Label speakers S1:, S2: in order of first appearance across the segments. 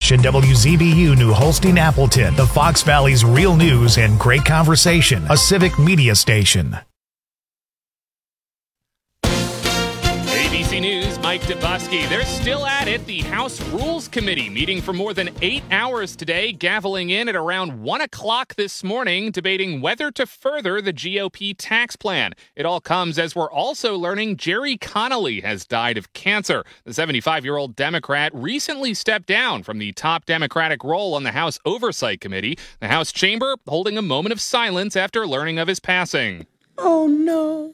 S1: station WZBU New Holstein Appleton, the Fox Valley's real news and great conversation, a civic media station.
S2: ABC News, Mike Dubosky. They're still at it. The House Rules Committee meeting for more than 8 hours today, gaveling in at around 1 o'clock this morning, debating whether to further the GOP tax plan. It all comes as we're also learning Jerry Connolly has died of cancer. The 75-year-old Democrat recently stepped down from the top Democratic role on the House Oversight Committee. The House chamber holding a moment of silence after learning of his passing.
S3: Oh, no.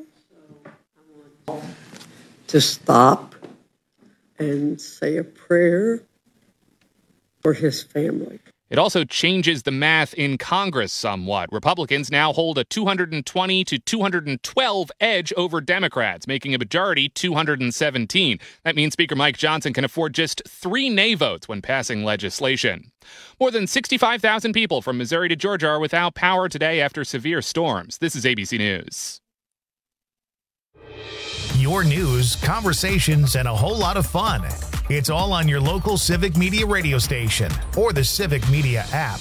S3: To stop and say a prayer for his family.
S2: It also changes the math in Congress somewhat. Republicans now hold a 220 to 212 edge over Democrats, making a majority 217. That means Speaker Mike Johnson can afford just 3 nay votes when passing legislation. More than 65,000 people from Missouri to Georgia are without power today after severe storms. This is ABC News.
S1: Your news, conversations, and a whole lot of fun. It's all on your local Civic Media radio station or the Civic Media app.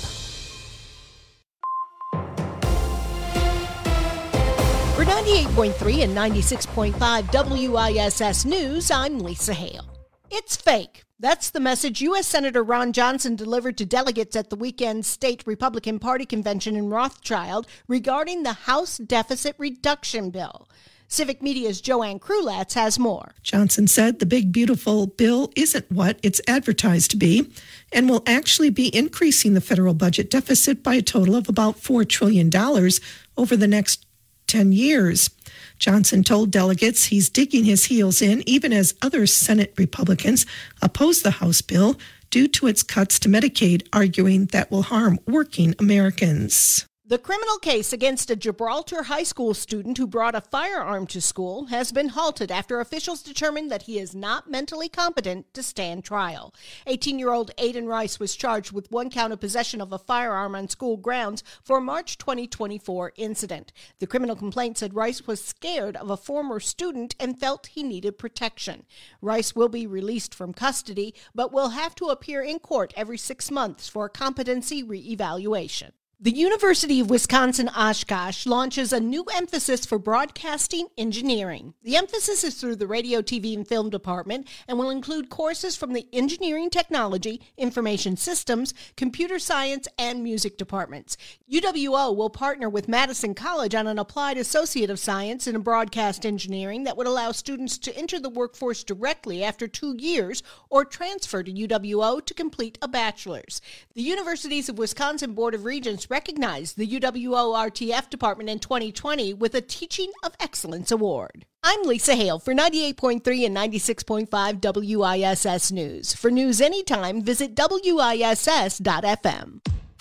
S4: For 98.3 and 96.5 WISS News, I'm Lisa Hale. It's fake. That's the message U.S. Senator Ron Johnson delivered to delegates at the weekend state Republican Party convention in Rothschild regarding the House deficit reduction bill. Civic Media's Joanne Krulatz has more.
S5: Johnson said the big, beautiful bill isn't what it's advertised to be and will actually be increasing the federal budget deficit by a total of about $4 trillion over the next 10 years. Johnson told delegates he's digging his heels in, even as other Senate Republicans oppose the House bill due to its cuts to Medicaid, arguing that will harm working Americans.
S4: The criminal case against a Gibraltar High School student who brought a firearm to school has been halted after officials determined that he is not mentally competent to stand trial. 18-year-old Aiden Rice was charged with 1 count of possession of a firearm on school grounds for a March 2024 incident. The criminal complaint said Rice was scared of a former student and felt he needed protection. Rice will be released from custody, but will have to appear in court every 6 months for a competency reevaluation. The University of Wisconsin-Oshkosh launches a new emphasis for broadcasting engineering. The emphasis is through the radio, TV, and film department and will include courses from the engineering technology, information systems, computer science, and music departments. UWO will partner with Madison College on an applied associate of science in broadcast engineering that would allow students to enter the workforce directly after 2 years or transfer to UWO to complete a bachelor's. The Universities of Wisconsin Board of Regents recognized the UWO RTF department in 2020 with a Teaching of Excellence Award. I'm Lisa Hale for 98.3 and 96.5 WISS News. For news anytime, visit WISS.FM.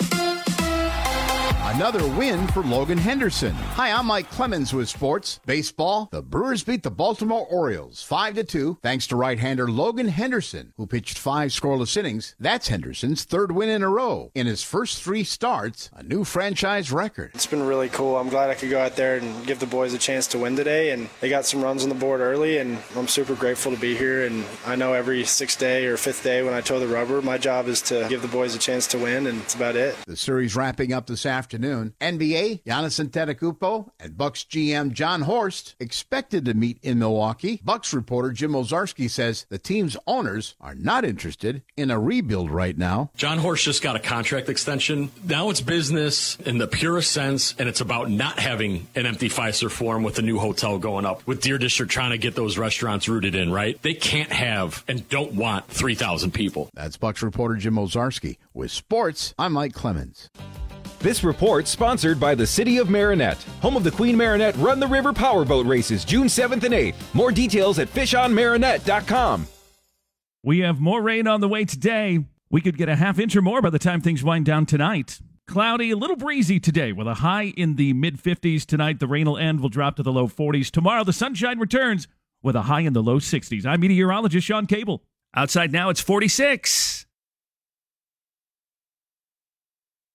S6: Another win for Logan Henderson. Hi, I'm Mike Clemens with sports. Baseball, the Brewers beat the Baltimore Orioles 5-2 thanks to right-hander Logan Henderson, who pitched 5 scoreless innings. That's Henderson's 3rd win in a row. In his first 3 starts, a new franchise record.
S7: It's been really cool. I'm glad I could go out there and give the boys a chance to win today, and they got some runs on the board early, and I'm super grateful to be here. And I know every 6th day or 5th day when I toe the rubber, my job is to give the boys a chance to win, and it's about it.
S6: The series wrapping up this afternoon. NBA, Giannis Antetokounmpo and Bucks GM John Horst expected to meet in Milwaukee. Bucks reporter Jim Ozarski says the team's owners are not interested in a rebuild right now.
S8: John Horst just got a contract extension. Now it's business in the purest sense, and it's about not having an empty Fiserv Forum with a new hotel going up, with Deer District trying to get those restaurants rooted in, right? They can't have and don't want 3,000 people.
S6: That's Bucks reporter Jim Ozarski. With sports, I'm Mike Clemens.
S9: This report sponsored by the City of Marinette, home of the Queen Marinette Run the River Powerboat Races, June 7th and 8th. More details at fishonmarinette.com.
S10: We have more rain on the way today. We could get a half inch or more by the time things wind down tonight. Cloudy, a little breezy today with a high in the mid-50s tonight. The rain will end, will drop to the low 40s. Tomorrow, the sunshine returns with a high in the low 60s. I'm meteorologist Sean Cable. Outside now, it's 46.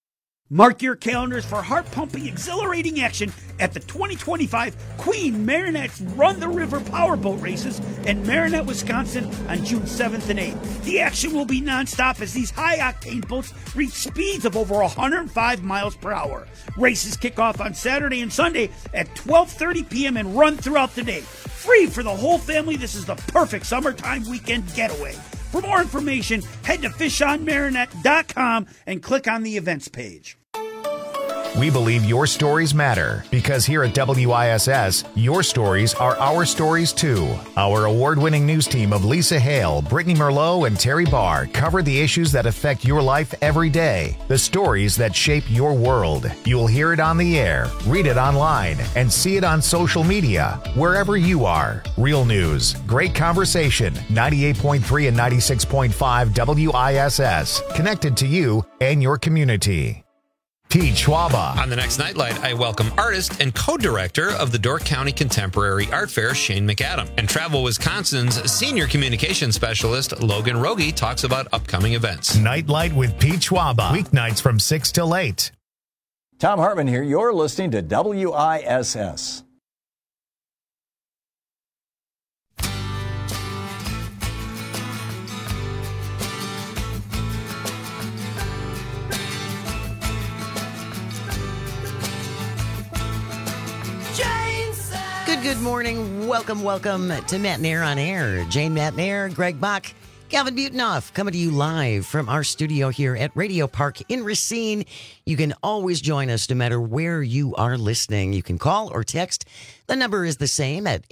S11: Mark your calendars for heart-pumping, exhilarating action at the 2025 Queen Marinette's Run the River Powerboat Races in Marinette, Wisconsin on June 7th and 8th. The action will be nonstop as these high-octane boats reach speeds of over 105 miles per hour. Races kick off on Saturday and Sunday at 12:30 p.m. and run throughout the day. Free for the whole family, this is the perfect summertime weekend getaway. For more information, head to fishonmarinette.com and click on the events page.
S1: We believe your stories matter because here at WISS, your stories are our stories too. Our award-winning news team of Lisa Hale, Brittany Merlot, and Terry Barr cover the issues that affect your life every day, the stories that shape your world. You'll hear it on the air, read it online, and see it on social media, wherever you are. Real news, great conversation, 98.3 and 96.5 WISS, connected to you and your community. Pete Schwaba.
S12: On the next Nightlight, I welcome artist and co-director of the Door County Contemporary Art Fair, Shane McAdam. And Travel Wisconsin's senior communications specialist, Logan Rogie, talks about upcoming events.
S1: Nightlight with Pete Schwaba. Weeknights from 6 till 8.
S13: Tom Hartman here. You're listening to WISS.
S14: Good morning. Welcome to Matt Nair on Air. Jane Matt Nair, Greg Bach, Calvin Butonoff coming to you live from our studio here at Radio Park in Racine. You can always join us no matter where you are listening. You can call or text. The number is the same at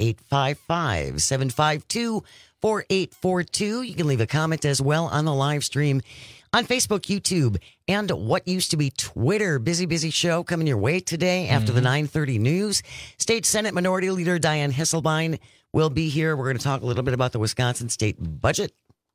S14: 855-752-4842. You can leave a comment as well on the live stream on Facebook, YouTube, and what used to be Twitter. Busy show coming your way today after the 9:30 news. State Senate Minority Leader Dianne Hesselbein will be here. We're going to talk a little bit about the Wisconsin state budget.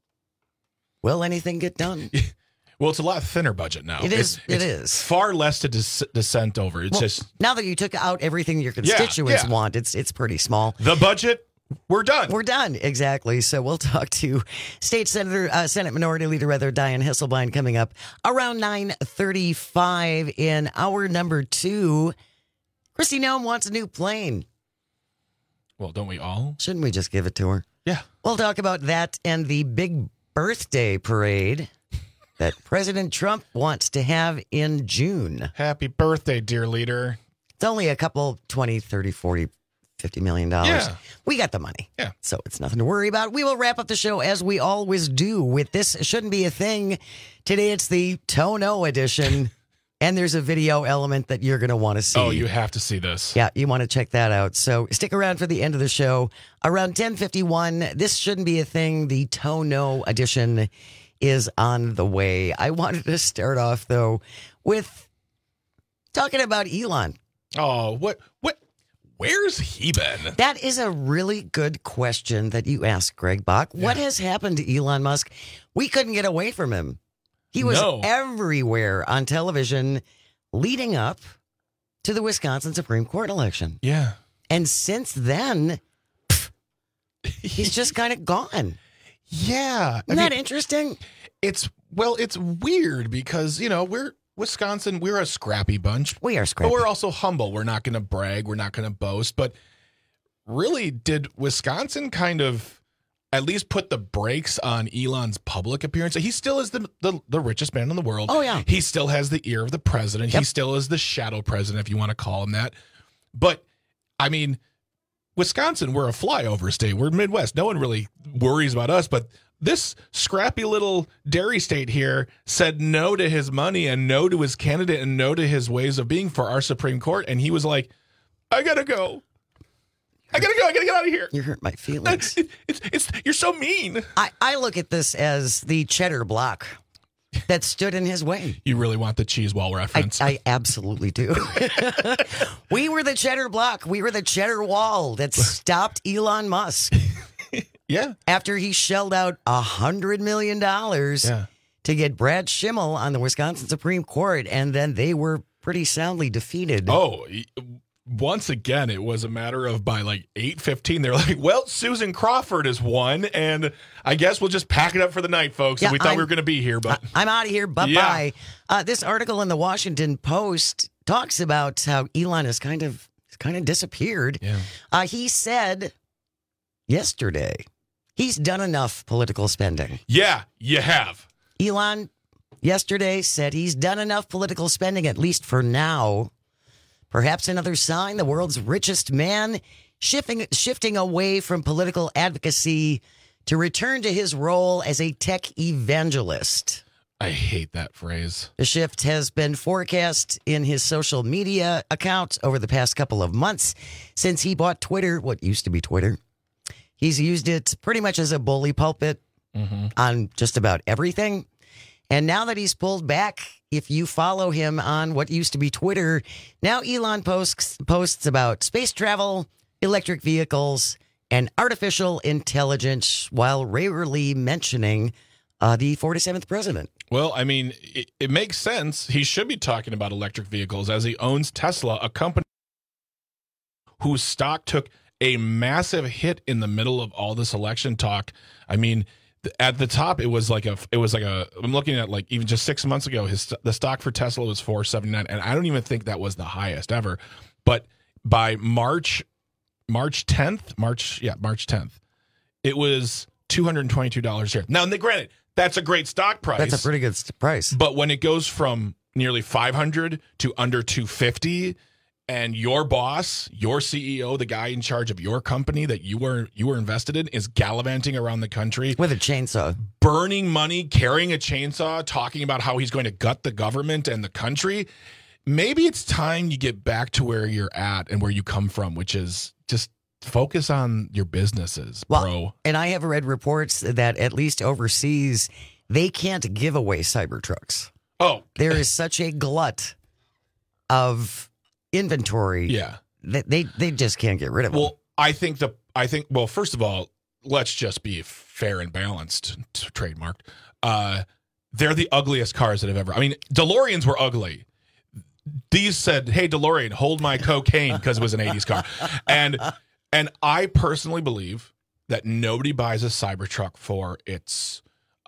S14: Will anything get done?
S15: Well, it's a lot thinner budget now.
S14: It is.
S15: Far less to dissent over. It's just
S14: now that you took out everything your constituents want, it's pretty small.
S15: The budget. We're done.
S14: We're done. Exactly. So we'll talk to Senate Minority Leader Dianne Hesselbein coming up around 9:35 in hour number 2. Kristi Noem wants a new plane.
S15: Well, don't we all?
S14: Shouldn't we just give it to her?
S15: Yeah.
S14: We'll talk about that and the big birthday parade that President Trump wants to have in June.
S15: Happy birthday, dear leader.
S14: It's only a couple, 20, 30, 40, $50 million.
S15: Yeah.
S14: We got the money.
S15: Yeah.
S14: So it's nothing to worry about. We will wrap up the show as we always do with This Shouldn't Be a Thing. Today it's the Tono edition. And there's a video element that you're going to want to see.
S15: Oh, you have to see this.
S14: Yeah, you want to check that out. So stick around for the end of the show. Around 10:51, This Shouldn't Be a Thing. The Tono edition is on the way. I wanted to start off, though, with talking about Elon.
S15: Oh, what? Where's he been?
S14: That is a really good question that you asked, Greg Bach. Yeah. What has happened to Elon Musk? We couldn't get away from him. He was everywhere on television leading up to the Wisconsin Supreme Court election.
S15: Yeah.
S14: And since then, he's just kind of gone.
S15: Yeah.
S14: Isn't that interesting?
S15: It's weird because, we're Wisconsin, we're a scrappy bunch.
S14: We are scrappy.
S15: But we're also humble. We're not going to brag. We're not going to boast. But really, did Wisconsin kind of at least put the brakes on Elon's public appearance? He still is the richest man in the world.
S14: Oh, yeah.
S15: He still has the ear of the president. Yep. He still is the shadow president, if you want to call him that. But, I mean, Wisconsin, we're a flyover state. We're Midwest. No one really worries about us, but this scrappy little dairy state here said no to his money and no to his candidate and no to his ways of being for our Supreme Court. And he was like, I got to go. I got to get out of here.
S14: You hurt my feelings.
S15: You're so mean.
S14: I look at this as the cheddar block that stood in his way.
S15: You really want the cheese wall reference.
S14: I absolutely do. We were the cheddar block. We were the cheddar wall that stopped Elon Musk.
S15: Yeah.
S14: After he shelled out $100 million to get Brad Schimmel on the Wisconsin Supreme Court, and then they were pretty soundly defeated.
S15: Oh, once again, it was a matter of by like 8:15, they're like, well, Susan Crawford has won, and I guess we'll just pack it up for the night, folks.
S14: Yeah,
S15: We thought we were going to be here, but
S14: I'm out of here. Bye-bye. This article in the Washington Post talks about how Elon has kind of disappeared.
S15: Yeah.
S14: He said yesterday he's done enough political spending.
S15: Yeah, you have.
S14: Elon yesterday said he's done enough political spending, at least for now. Perhaps another sign the world's richest man shifting away from political advocacy to return to his role as a tech evangelist.
S15: I hate that phrase.
S14: The shift has been forecast in his social media account over the past couple of months since he bought Twitter, what used to be Twitter. He's used it pretty much as a bully pulpit on just about everything. And now that he's pulled back, if you follow him on what used to be Twitter, now Elon posts about space travel, electric vehicles, and artificial intelligence while rarely mentioning the 47th president.
S15: Well, I mean, it makes sense. He should be talking about electric vehicles as he owns Tesla, a company whose stock took a massive hit in the middle of all this election talk. I mean, at the top, it was like a. I'm looking at like even just 6 months ago, the stock for Tesla was $4.79, and I don't even think that was the highest ever. But by March 10th, it was $222 a share. Now, granted, that's a great stock price.
S14: That's a pretty good price.
S15: But when it goes from nearly 500 to under 250. And your boss, your CEO, the guy in charge of your company that you were invested in, is gallivanting around the country
S14: with a chainsaw,
S15: burning money, carrying a chainsaw, talking about how he's going to gut the government and the country. Maybe it's time you get back to where you're at and where you come from, which is just focus on your businesses, bro.
S14: And I have read reports that at least overseas, they can't give away Cybertrucks.
S15: Oh,
S14: there is such a glut of inventory.
S15: Yeah.
S14: They just can't get rid of them.
S15: Well, I think first of all, let's just be fair and balanced, trademarked. They're the ugliest cars that have ever. I mean, DeLoreans were ugly. These said, "Hey, DeLorean, hold my cocaine," because it was an 80s car. And I personally believe that nobody buys a Cybertruck for its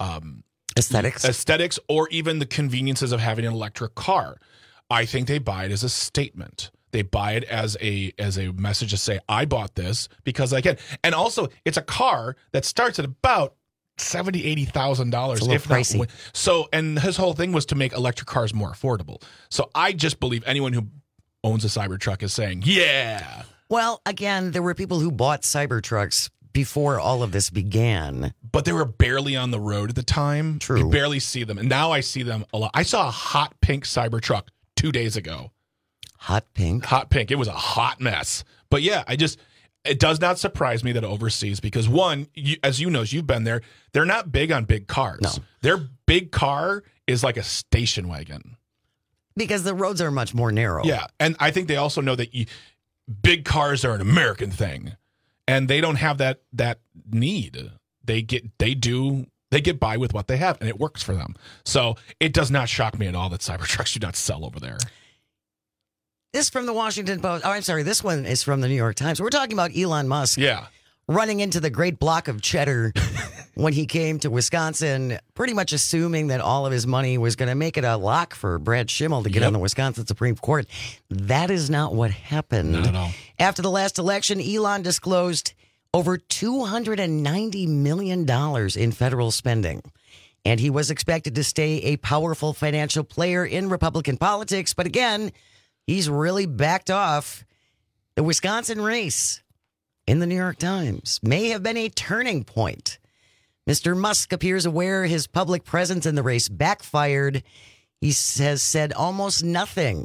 S15: aesthetics or even the conveniences of having an electric car. I think they buy it as a statement. They buy it as a message to say, I bought this because I can. And also, it's a car that starts at about $70,000, $80,000, if
S14: pricey.
S15: Not. So, and his whole thing was to make electric cars more affordable. So I just believe anyone who owns a Cybertruck is saying, yeah.
S14: Well, again, there were people who bought Cybertrucks before all of this began.
S15: But they were barely on the road at the time.
S14: True.
S15: You barely see them. And now I see them a lot. I saw a hot pink Cybertruck 2 days ago.
S14: Hot pink?
S15: Hot pink. It was a hot mess. But yeah, it does not surprise me that overseas, because one, as you know, you've been there, they're not big on big cars.
S14: No.
S15: Their big car is like a station wagon.
S14: Because the roads are much more narrow.
S15: Yeah. And I think they also know that big cars are an American thing. And they don't have that need. They get by with what they have, and it works for them. So it does not shock me at all that Cybertrucks do not sell over there.
S14: This from the Washington Post. Oh, I'm sorry. This one is from the New York Times. We're talking about Elon Musk.
S15: Yeah.
S14: Running into the great block of cheddar when he came to Wisconsin, pretty much assuming that all of his money was going to make it a lock for Brad Schimmel to get on the Wisconsin Supreme Court. That is not what happened.
S15: Not at all.
S14: After the last election, Elon disclosed over $290 million in federal spending. And he was expected to stay a powerful financial player in Republican politics. But again, he's really backed off. The Wisconsin race in the New York Times may have been a turning point. Mr. Musk appears aware his public presence in the race backfired. He has said almost nothing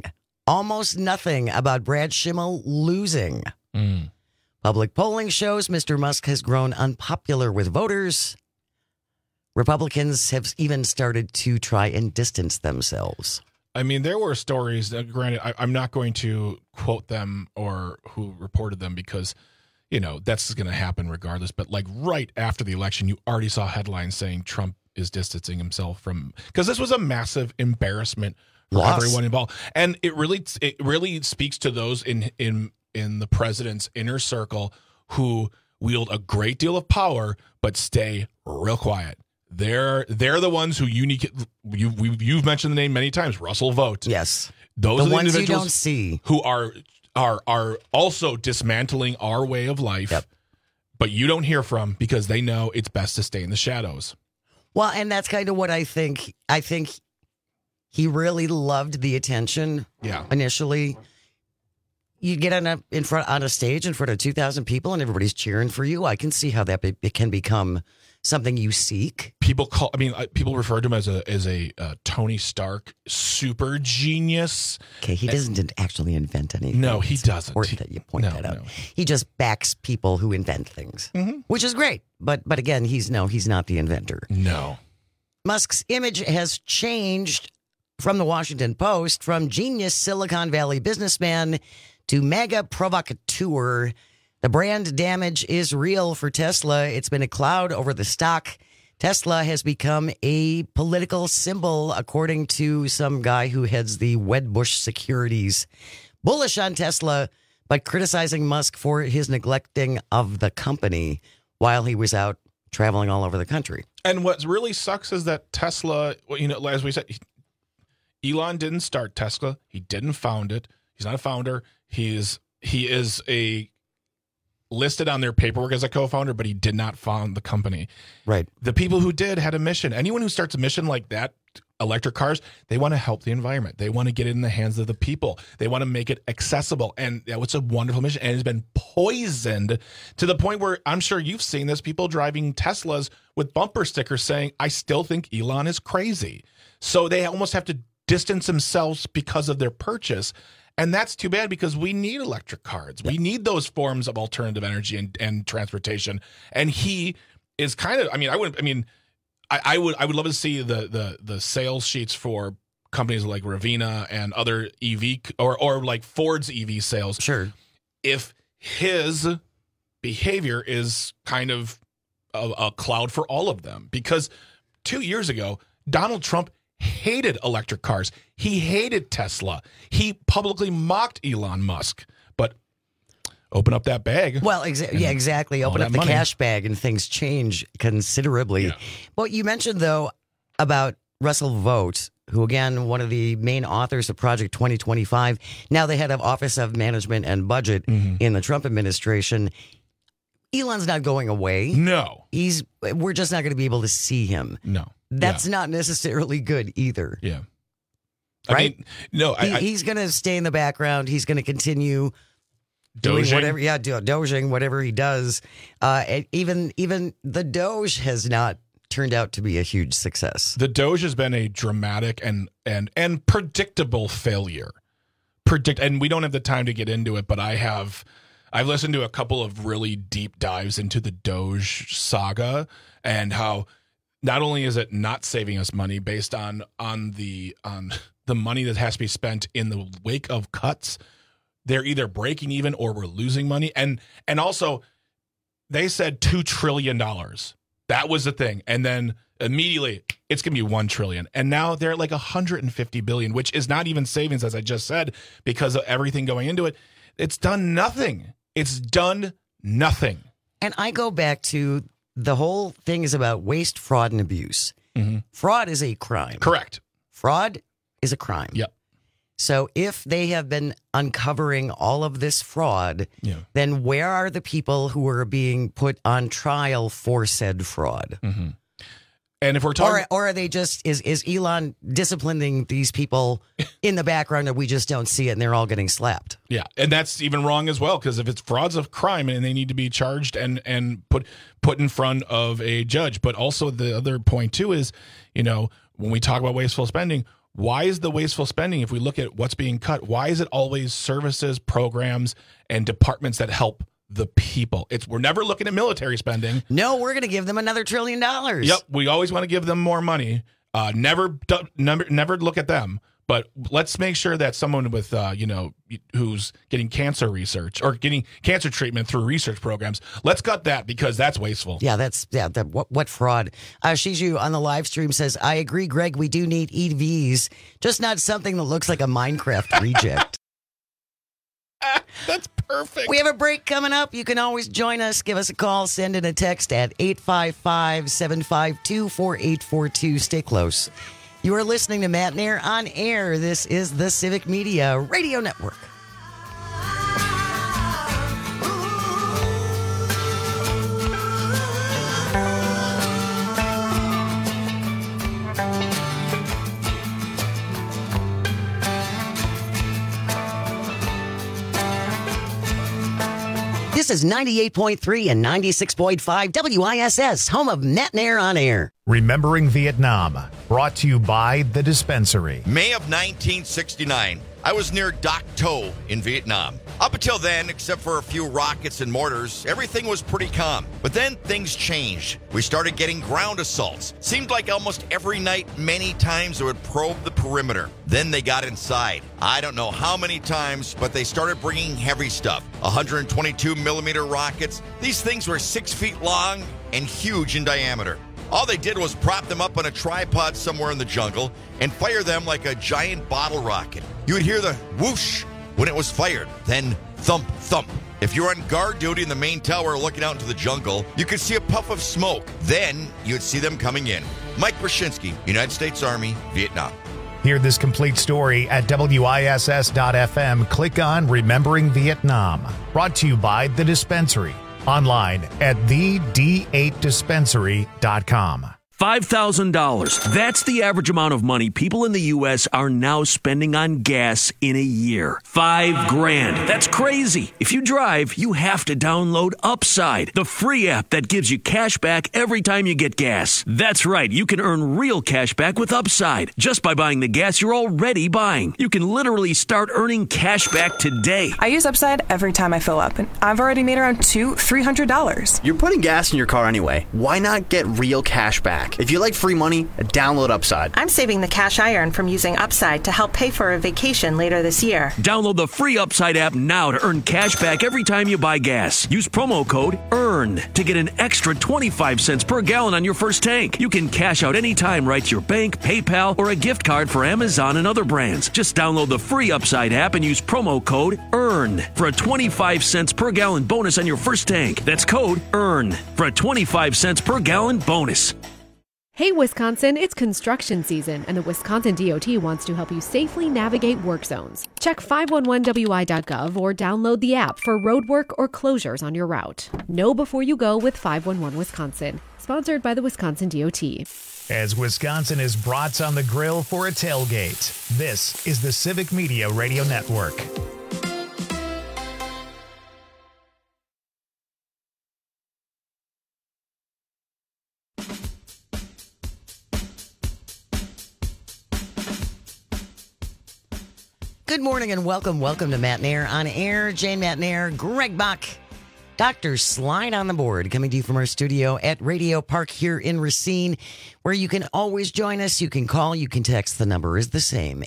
S14: about Brad Schimmel losing. Public polling shows Mr. Musk has grown unpopular with voters. Republicans have even started to try and distance themselves.
S15: I mean, there were stories, granted, I'm not going to quote them or who reported them because, that's going to happen regardless. But like right after the election, you already saw headlines saying Trump is distancing himself from, because this was a massive embarrassment
S14: loss.
S15: Everyone involved. And it really speaks to those in the president's inner circle who wield a great deal of power but stay real quiet. They're the ones who you've mentioned the name many times, Russell Vought.
S14: Yes.
S15: Those
S14: the
S15: are the
S14: ones
S15: individuals
S14: you don't see
S15: who are also dismantling our way of life.
S14: Yep.
S15: But you don't hear from because they know it's best to stay in the shadows.
S14: Well, and that's kind of what I think. I think he really loved the attention.
S15: Yeah.
S14: Initially, you get on a stage in front of 2,000 people and everybody's cheering for you. I can see how that it can become something you seek.
S15: People refer to him as a Tony Stark super genius.
S14: Okay, he doesn't actually invent anything.
S15: No, he doesn't.
S14: It's important that you point that out. No. He just backs people who invent things, which is great. But again, he's not the inventor.
S15: No.
S14: Musk's image has changed from the Washington Post, from genius Silicon Valley businessman to mega provocateur. The brand damage is real for Tesla. It's been a cloud over the stock. Tesla has become a political symbol, according to some guy who heads the Wedbush Securities. Bullish on Tesla, but criticizing Musk for his neglecting of the company while he was out traveling all over the country.
S15: And what really sucks is that Tesla, as we said, Elon didn't start Tesla. He didn't found it. He's not a founder. He is listed on their paperwork as a co-founder, but he did not found the company.
S14: Right.
S15: The people who did had a mission. Anyone who starts a mission like that, electric cars, they want to help the environment. They want to get it in the hands of the people. They want to make it accessible. And that was a wonderful mission. And it's been poisoned to the point where I'm sure you've seen this, people driving Teslas with bumper stickers saying, I still think Elon is crazy. So they almost have to distance themselves because of their purchase. And that's too bad because we need electric cars. Yep. We need those forms of alternative energy and transportation. And he is kind of, I would love to see the sales sheets for companies like Rivian and other EV or like Ford's EV sales.
S14: Sure.
S15: If his behavior is kind of a cloud for all of them, because 2 years ago, Donald Trump hated electric cars. He hated Tesla. He publicly mocked Elon Musk. But open up that bag.
S14: Well, exactly. Open up the cash bag and things change considerably.
S15: Yeah.
S14: Well, you mentioned, though, about Russell Vought, who, again, one of the main authors of Project 2025, now the head of Office of Management and Budget in the Trump administration. Elon's not going away.
S15: No.
S14: We're just not going to be able to see him.
S15: No.
S14: That's not necessarily good either.
S15: Yeah.
S14: Right?
S15: I mean, no.
S14: He's going to stay in the background. He's going to continue doing whatever. Yeah, doging, whatever he does. Even the Doge has not turned out to be a huge success.
S15: The Doge has been a dramatic and predictable failure. And we don't have the time to get into it, but I've listened to a couple of really deep dives into the Doge saga and how not only is it not saving us money based on the money that has to be spent in the wake of cuts, they're either breaking even or we're losing money. And also they said $2 trillion. That was the thing. And then immediately it's going to be $1 trillion. And now they're at like $150 billion, which is not even savings, as I just said, because of everything going into it. It's done nothing. It's done nothing.
S14: And I go back to the whole thing is about waste, fraud, and abuse.
S15: Mm-hmm.
S14: Fraud is a crime.
S15: Correct.
S14: Fraud is a crime.
S15: Yep.
S14: So if they have been uncovering all of this fraud, then where are the people who are being put on trial for said fraud?
S15: Mm-hmm. And if we're talking,
S14: or are they just is Elon disciplining these people in the background that we just don't see it, and they're all getting slapped?
S15: Yeah, and that's even wrong as well, because if it's fraud's a crime and they need to be charged and put in front of a judge. But also the other point too is, when we talk about wasteful spending, why is the wasteful spending? If we look at what's being cut, why is it always services, programs, and departments that help the people? We're never looking at military spending.
S14: No, we're going to give them another $1 trillion.
S15: Yep, we always want to give them more money. Never look at them. But let's make sure that someone with, who's getting cancer research or getting cancer treatment through research programs, let's cut that because that's wasteful.
S14: Yeah, what fraud. Shiju on the live stream says, I agree, Greg, we do need EVs, just not something that looks like a Minecraft reject.
S15: That's perfect.
S14: We have a break coming up. You can always join us. Give us a call. Send in a text at 855-752-4842. Stay close. You are listening to Matt and Air on air. This is the Civic Media Radio Network. This is 98.3 and 96.5 WISS, home of Matt and Air on air.
S1: Remembering Vietnam, brought to you by The Dispensary.
S16: May of 1969, I was near Doc To in Vietnam. Up until then, except for a few rockets and mortars, everything was pretty calm. But then things changed. We started getting ground assaults. Seemed like almost every night, many times, they would probe the perimeter. Then they got inside. I don't know how many times, but they started bringing heavy stuff. 122 millimeter rockets. These things were 6 feet long and huge in diameter. All they did was prop them up on a tripod somewhere in the jungle and fire them like a giant bottle rocket. You would hear the whoosh when it was fired, then thump, thump. If you were on guard duty in the main tower looking out into the jungle, you could see a puff of smoke. Then you'd see them coming in. Mike Brzezinski, United States Army, Vietnam.
S1: Hear this complete story at WISS.FM. Click on Remembering Vietnam. Brought to you by The Dispensary. Online at thed8dispensary.com.
S17: $5,000. That's the average amount of money people in the U.S. are now spending on gas in a year. $5,000. That's crazy. If you drive, you have to download Upside, the free app that gives you cash back every time you get gas. That's right. You can earn real cash back with Upside just by buying the gas you're already buying. You can literally start earning cash back today.
S18: I use Upside every time I fill up, and I've already made around $300.
S19: You're putting gas in your car anyway. Why not get real cash back? If you like free money, download Upside.
S18: I'm saving the cash I earn from using Upside to help pay for a vacation later this year.
S17: Download the free Upside app now to earn cash back every time you buy gas. Use promo code EARN to get an extra 25 cents per gallon on your first tank. You can cash out anytime right to your bank, PayPal, or a gift card for Amazon and other brands. Just download the free Upside app and use promo code EARN for a 25 cents per gallon bonus on your first tank. That's code EARN for a 25 cents per gallon bonus.
S20: Hey, Wisconsin, it's construction season, and the Wisconsin DOT wants to help you safely navigate work zones. Check 511wi.gov or download the app for roadwork or closures on your route. Know before you go with 511 Wisconsin, sponsored by the Wisconsin DOT.
S1: As Wisconsin is brats on the grill for a tailgate, this is the Civic Media Radio Network.
S14: Good morning and welcome to Matt and Air on air. Jane Matt and Air, Greg Bach, Dr. Slide on the board, coming to you from our studio at Radio Park here in Racine, where you can always join us. You can call, you can text. The number is the same,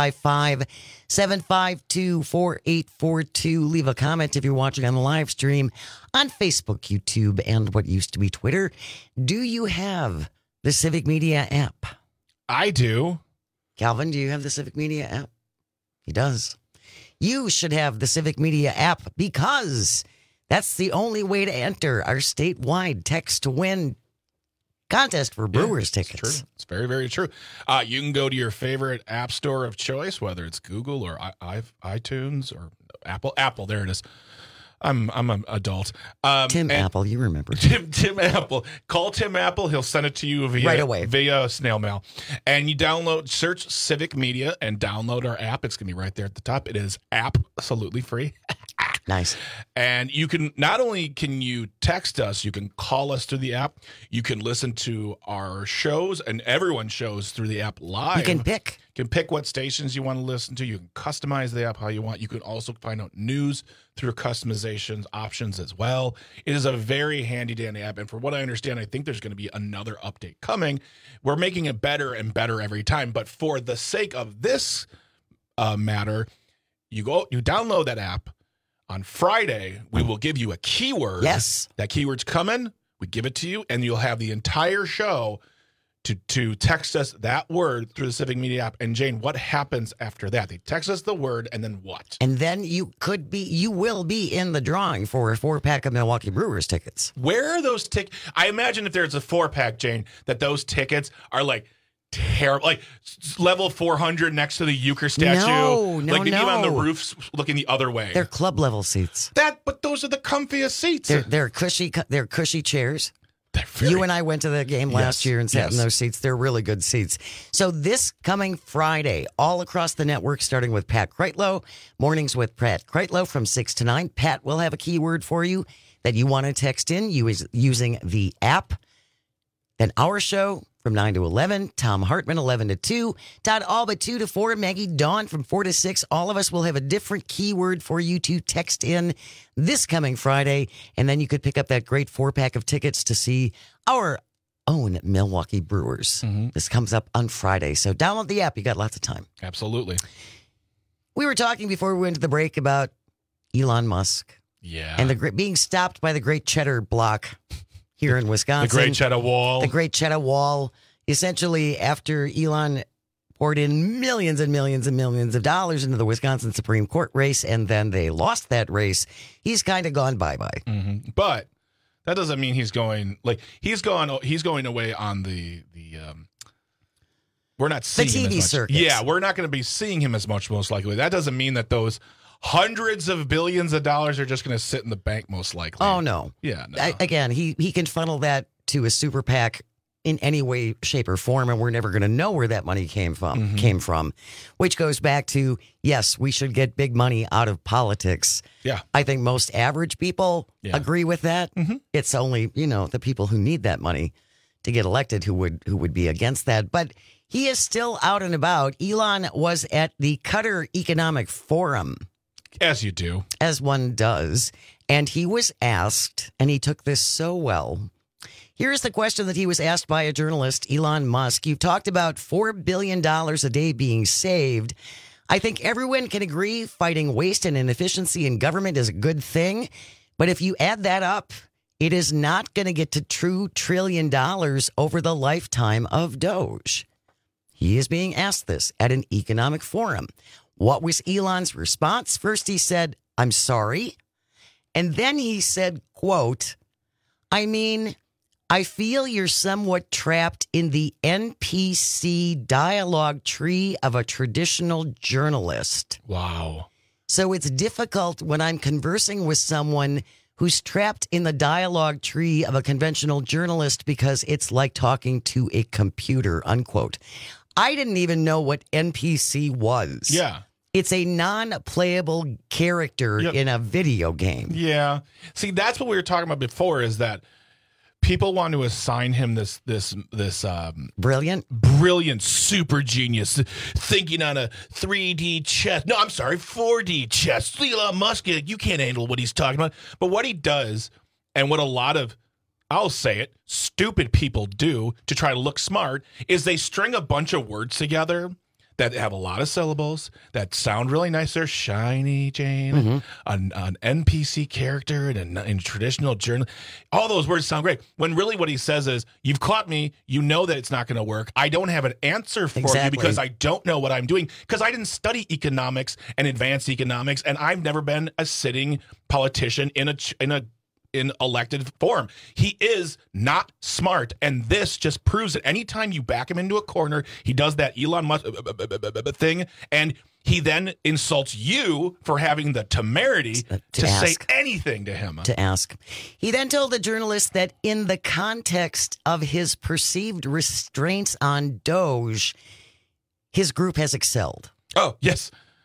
S14: 855-752-4842. Leave a comment if you're watching on the live stream on Facebook, YouTube, and what used to be Twitter. Do you have the Civic Media app?
S15: I do.
S14: Calvin, do you have the Civic Media app? He does. You should have the Civic Media app because that's the only way to enter our statewide text to win contest for Brewers tickets.
S15: It's true. It's very, very true. You can go to your favorite app store of choice, whether it's Google or iTunes or Apple. Apple, there it is. I'm an adult.
S14: Tim Apple, you remember.
S15: Tim Apple. Call Tim Apple. He'll send it to you
S14: right away
S15: via snail mail. And you search Civic Media and download our app. It's going to be right there at the top. It is absolutely free.
S14: Nice.
S15: And you can not only can you text us, you can call us through the app. You can listen to our shows and everyone's shows through the app live.
S14: You can pick.
S15: You can pick what stations you want to listen to. You can customize the app how you want. You can also find out news through customizations options as well. It is a very handy dandy app. And from what I understand, I think there's going to be another update coming. We're making it better and better every time. But for the sake of this matter, you download that app. On Friday, we will give you a keyword.
S14: Yes.
S15: That keyword's coming. We give it to you, and you'll have the entire show to text us that word through the Civic Media app. And Jane, what happens after that? They text us the word, and then what?
S14: And then you will be in the drawing for a 4-pack of Milwaukee Brewers tickets.
S15: Where are those tickets? I imagine if there's a 4-pack, Jane, that those tickets are like terrible, like level 400 next to the Euchre statue.
S14: No,
S15: like even on the roofs looking the other way.
S14: They're club level seats.
S15: But those are the comfiest seats.
S14: They're cushy chairs. You and I went to the game last year and sat in those seats. They're really good seats. So this coming Friday, all across the network, starting with Pat Kreitlow, mornings with Pat Kreitlow from 6 to 9. Pat will have a keyword for you that you want to text in using the app. Then our show from 9 to 11, Tom Hartman 11 to 2, Todd Alba 2 to 4, Maggie Dawn from 4 to 6. All of us will have a different keyword for you to text in this coming Friday, and then you could pick up that great 4-pack of tickets to see our own Milwaukee Brewers. Mm-hmm. This comes up on Friday, so download the app. You got lots of time.
S15: Absolutely.
S14: We were talking before we went to the break about Elon Musk.
S15: Yeah.
S14: And being stopped by the Great Cheddar Block here in Wisconsin.
S15: The Great Cheddar Wall.
S14: The Great Cheddar Wall. Essentially, after Elon poured in millions and millions and millions of dollars into the Wisconsin Supreme Court race, and then they lost that race, he's kind of gone bye-bye.
S15: Mm-hmm. But that doesn't mean he's going away on the we're not seeing
S14: the
S15: him
S14: TV
S15: as much.
S14: circuit.
S15: Yeah, we're not going to be seeing him as much, most likely. That doesn't mean that those hundreds of billions of dollars are just going to sit in the bank, most likely.
S14: Oh, no.
S15: Yeah, no.
S14: Again, he can funnel that to a super PAC in any way, shape, or form, and we're never going to know where that money came from, which goes back to, yes, we should get big money out of politics.
S15: Yeah.
S14: I think most average people agree with that. Mm-hmm. It's only, the people who need that money to get elected who would be against that. But he is still out and about. Elon was at the Qatar Economic Forum.
S15: As you do.
S14: As one does. And he was asked, and he took this so well. Here's the question that he was asked by a journalist, Elon Musk. You've talked about $4 billion a day being saved. I think everyone can agree fighting waste and inefficiency in government is a good thing. But if you add that up, it is not going to get to true $1 trillion over the lifetime of Doge. He is being asked this at an economic forum. What was Elon's response? First, he said, "I'm sorry." And then he said, quote, I feel you're somewhat trapped in the NPC dialogue tree of a traditional journalist.
S15: Wow.
S14: So it's difficult when I'm conversing with someone who's trapped in the dialogue tree of a conventional journalist because it's like talking to a computer, unquote. I didn't even know what NPC was.
S15: Yeah.
S14: It's a non-playable character in a video game.
S15: Yeah. See, that's what we were talking about before, is that people want to assign him this brilliant super genius thinking on a 3D chess. No, I'm sorry, 4D chess. Elon Musk, you can't handle what he's talking about. But what he does, and what a lot of, I'll say it, stupid people do to try to look smart, is they string a bunch of words together that have a lot of syllables that sound really nice. They're shiny, Jane, an NPC character in a traditional journal. All those words sound great. When really what he says is, you've caught me. You know that it's not going to work. I don't have an answer for you because I don't know what I'm doing, because I didn't study economics and advanced economics, and I've never been a sitting politician in elected form. He is not smart, and this just proves it. Anytime you back him into a corner, he does that Elon Musk thing, and he then insults you for having the temerity to say anything to him.
S14: To ask. He then told the journalist that in the context of his perceived restraints on Doge, his group has excelled.
S15: Oh, yes.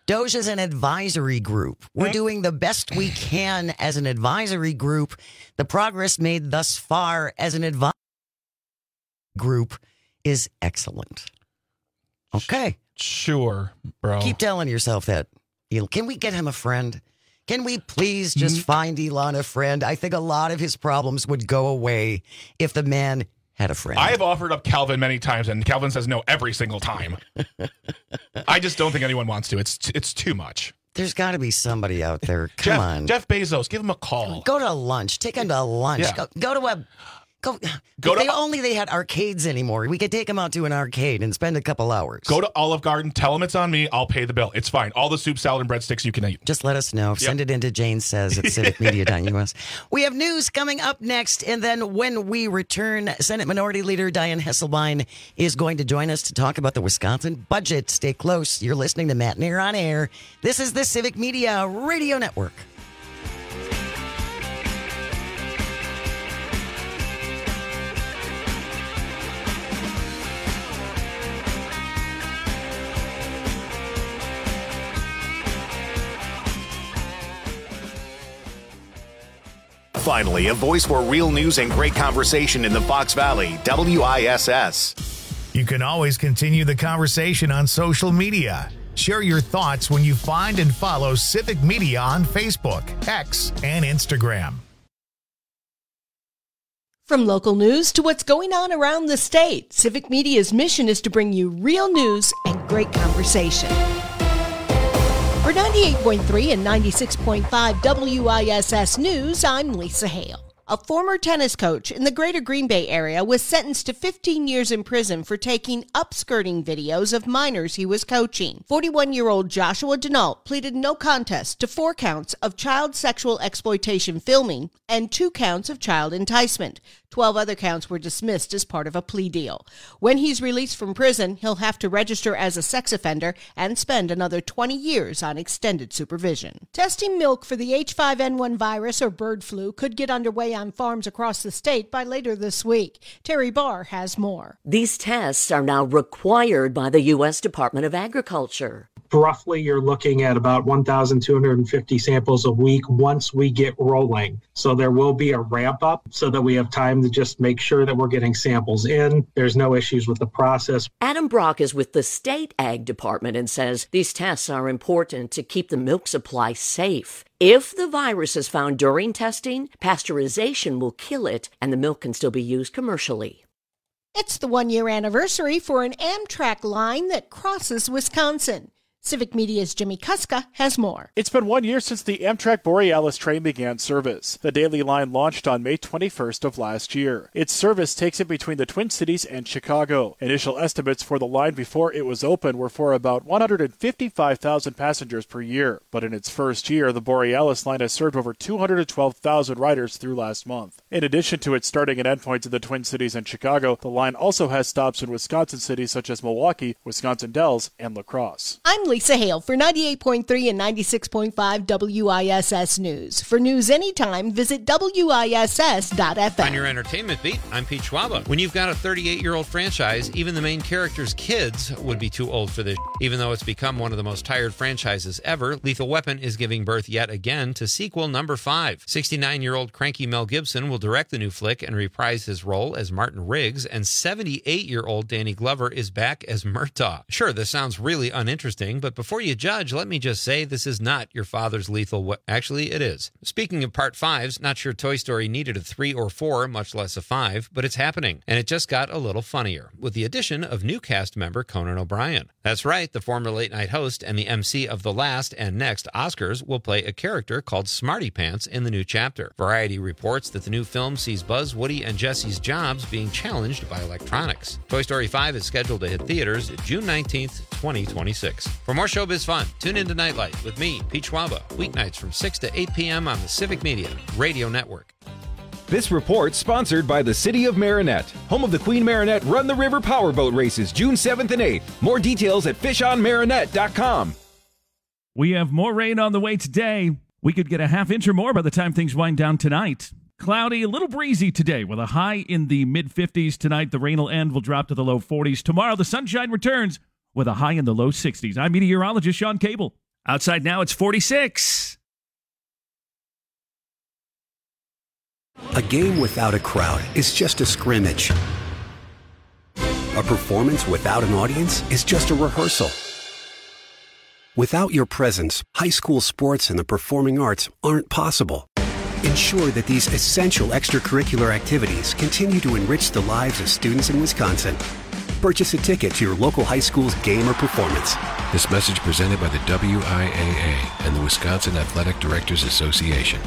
S14: Doge is an advisory group. We're doing the best we can as an advisory group. The progress made thus far as an advisory group is excellent. Okay.
S15: Sure, bro.
S14: Keep telling yourself that. Can we get him a friend? Can we please just find Elon a friend? I think a lot of his problems would go away if the man had a friend.
S15: I have offered up Calvin many times, and Calvin says no every single time. I just don't think anyone wants to. It's too much.
S14: There's got to be somebody out there. Come on.
S15: Jeff Bezos, give him a call.
S14: Go to lunch. Take him to lunch.
S15: Yeah.
S14: Go to a... If they had arcades anymore, we could take them out to an arcade and spend a couple hours.
S15: Go to Olive Garden, tell them it's on me, I'll pay the bill. It's fine. All the soup, salad, and breadsticks you can eat.
S14: Just let us know. Send it into Jane Says at civicmedia.us. We have news coming up next, and then when we return, Senate Minority Leader Dianne Hesselbein is going to join us to talk about the Wisconsin budget. Stay close. You're listening to Matt Nair on Air. This is the Civic Media Radio Network.
S1: Finally, a voice for real news and great conversation in the Fox Valley, WISS. You can always continue the conversation on social media. Share your thoughts when you find and follow Civic Media on Facebook, X, and Instagram.
S4: From local news to what's going on around the state, Civic Media's mission is to bring you real news and great conversation. For 98.3 and 96.5 WISS News, I'm Lisa Hale. A former tennis coach in the greater Green Bay area was sentenced to 15 years in prison for taking upskirting videos of minors he was coaching. 41-year-old Joshua Denault pleaded no contest to 4 counts of child sexual exploitation filming and 2 counts of child enticement. 12 other counts were dismissed as part of a plea deal. When he's released from prison, he'll have to register as a sex offender and spend another 20 years on extended supervision. Testing milk for the H5N1 virus or bird flu could get underway on farms across the state by later this week. Terry Barr has more.
S21: These tests are now required by the U.S. Department of Agriculture.
S22: Roughly, you're looking at about 1,250 samples a week once we get rolling. So there will be a ramp up so that we have time to just make sure that we're getting samples in. There's no issues with the process.
S21: Adam Brock is with the state ag department and says these tests are important to keep the milk supply safe. If the virus is found during testing, pasteurization will kill it and the milk can still be used commercially.
S4: It's the 1-year anniversary for an Amtrak line that crosses Wisconsin. Civic Media's Jimmy Kuska has more.
S23: It's been 1 year since the Amtrak Borealis train began service. The daily line launched on May 21st of last year. Its service takes it between the Twin Cities and Chicago. Initial estimates for the line before it was open were for about 155,000 passengers per year. But in its first year, the Borealis line has served over 212,000 riders through last month. In addition to its starting and endpoints in the Twin Cities and Chicago, the line also has stops in Wisconsin cities such as Milwaukee, Wisconsin Dells, and La Crosse.
S4: I'm Lisa Hale for 98.3 and 96.5 WISS News. For news anytime, visit WISS.FM.
S12: On your entertainment beat, I'm Pete Schwaba. When you've got a 38-year-old franchise, even the main character's kids would be too old for this. Even though it's become one of the most tired franchises ever, Lethal Weapon is giving birth yet again to sequel number 5. 69-year-old cranky Mel Gibson will direct the new flick and reprise his role as Martin Riggs, and 78-year-old Danny Glover is back as Murtaugh. Sure, this sounds really uninteresting, but before you judge, let me just say this is not your father's Lethal Weapon. Actually, it is. Speaking of Part 5s, not sure Toy Story needed a 3 or 4, much less a 5, but it's happening. And it just got a little funnier, with the addition of new cast member Conan O'Brien. That's right, the former late-night host and the MC of the last and next Oscars will play a character called Smarty Pants in the new chapter. Variety reports that the new film sees Buzz, Woody, and Jesse's jobs being challenged by electronics. Toy Story 5 is scheduled to hit theaters June 19th, 2026. For more showbiz fun, tune into Nightlight with me, Pete Schwaba, weeknights from 6 to 8 p.m. on the Civic Media Radio Network.
S9: This report sponsored by the City of Marinette, home of the Queen Marinette Run the River Powerboat Races, June 7th and 8th. More details at fishonmarinette.com.
S10: We have more rain on the way today. We could get a half inch or more by the time things wind down tonight. Cloudy, a little breezy today with a high in the mid-50s tonight. The rain will end, will drop to the low 40s. Tomorrow, the sunshine returns with a high in the low 60s. I'm meteorologist Sean Cable. Outside now, it's 46.
S2: A game without a crowd is just a scrimmage. A performance without an audience is just a rehearsal. Without your presence, high school sports and the performing arts aren't possible. Ensure that these essential extracurricular activities continue to enrich the lives of students in Wisconsin. Purchase a ticket to your local high school's game or performance.
S3: This message presented by the WIAA and the Wisconsin Athletic Directors Association.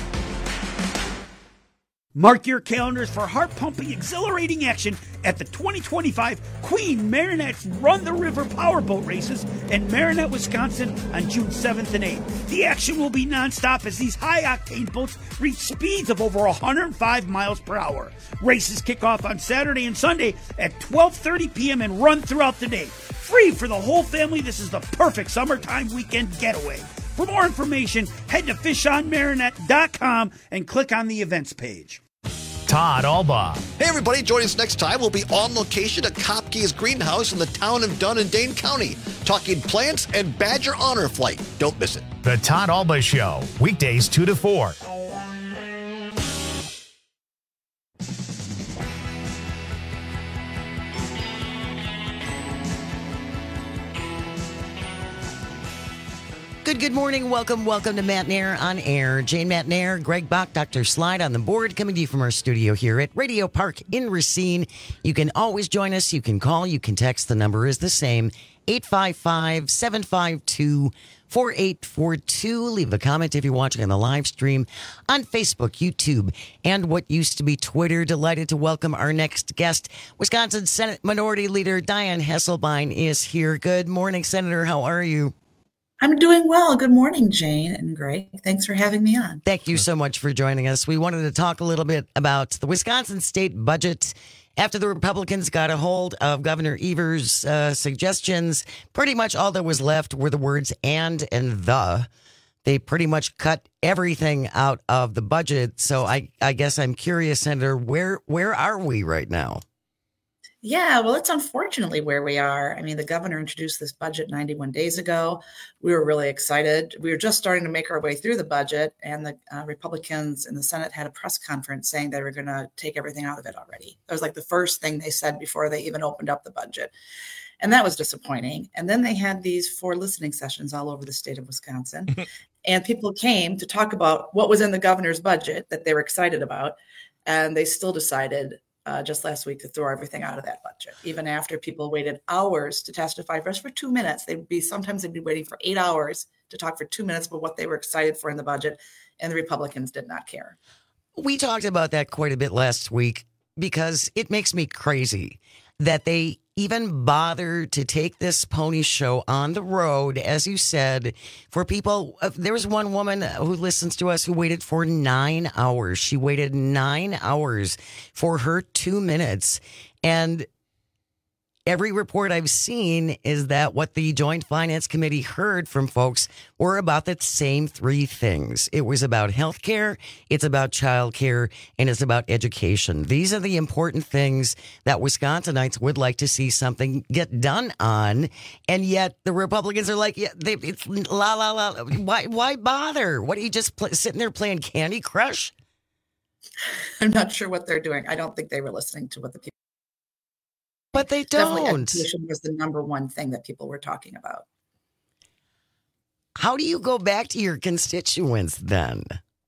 S11: Mark your calendars for heart-pumping, exhilarating action at the 2025 Queen Marinette's Run the River Powerboat Races in Marinette, Wisconsin on June 7th and 8th. The action will be nonstop as these high-octane boats reach speeds of over 105 miles per hour. Races kick off on Saturday and Sunday at 12:30 p.m. and run throughout the day. Free for the whole family, this is the perfect summertime weekend getaway. For more information, head to fishonmarinette.com and click on the events page.
S1: Todd Alba.
S5: Hey, everybody, join us next time. We'll be on location at Kopke's Greenhouse in the town of Dunn and Dane County, talking plants and Badger Honor Flight. Don't miss it.
S1: The Todd Alba Show, weekdays 2 to 4.
S14: Good morning. Welcome to Matt Nair on Air. Jane Matt Nair, Greg Bach, Dr. Slide on the board, coming to you from our studio here at Radio Park in Racine. You can always join us. You can call. You can text. The number is the same, 855-752-4842. Leave a comment if you're watching on the live stream on Facebook, YouTube, and what used to be Twitter. Delighted to welcome our next guest. Wisconsin Senate Minority Leader Dianne Hesselbein is here. Good morning, Senator. How are you?
S24: I'm doing well. Good morning, Jane and Greg. Thanks for having me on.
S14: Thank you so much for joining us. We wanted to talk a little bit about the Wisconsin state budget. After the Republicans got a hold of Governor Evers' suggestions, pretty much all that was left were the words and the. They pretty much cut everything out of the budget. So I guess I'm curious, Senator, where are we right now?
S24: Yeah, well, it's unfortunately where we are. I mean, the governor introduced this budget 91 days ago. We were really excited. We were just starting to make our way through the budget, and the Republicans in the Senate had a press conference saying they were going to take everything out of it already. That was like the first thing they said before they even opened up the budget. And that was disappointing. And then they had these 4 listening sessions all over the state of Wisconsin. And people came to talk about what was in the governor's budget that they were excited about. And they still decided just last week to throw everything out of that budget, even after people waited hours to testify just for 2 minutes. Sometimes they'd be waiting for 8 hours to talk for 2 minutes about what they were excited for in the budget, and the Republicans did not care.
S14: We talked about that quite a bit last week because it makes me crazy that they even bother to take this pony show on the road, as you said, for people. There was one woman who listens to us who waited for 9 hours. She waited 9 hours for her 2 minutes. And every report I've seen is that what the Joint Finance Committee heard from folks were about the same 3 things. It was about health care, it's about child care, and it's about education. These are the important things that Wisconsinites would like to see something get done on. And yet the Republicans are like, yeah, it's la, la, la. Why bother? What are you just sitting there playing Candy Crush?
S24: I'm not sure what they're doing. I don't think they were listening to what the people.
S14: But they don't.
S24: Definitely education was the number one thing that people were talking about.
S14: How do you go back to your constituents then?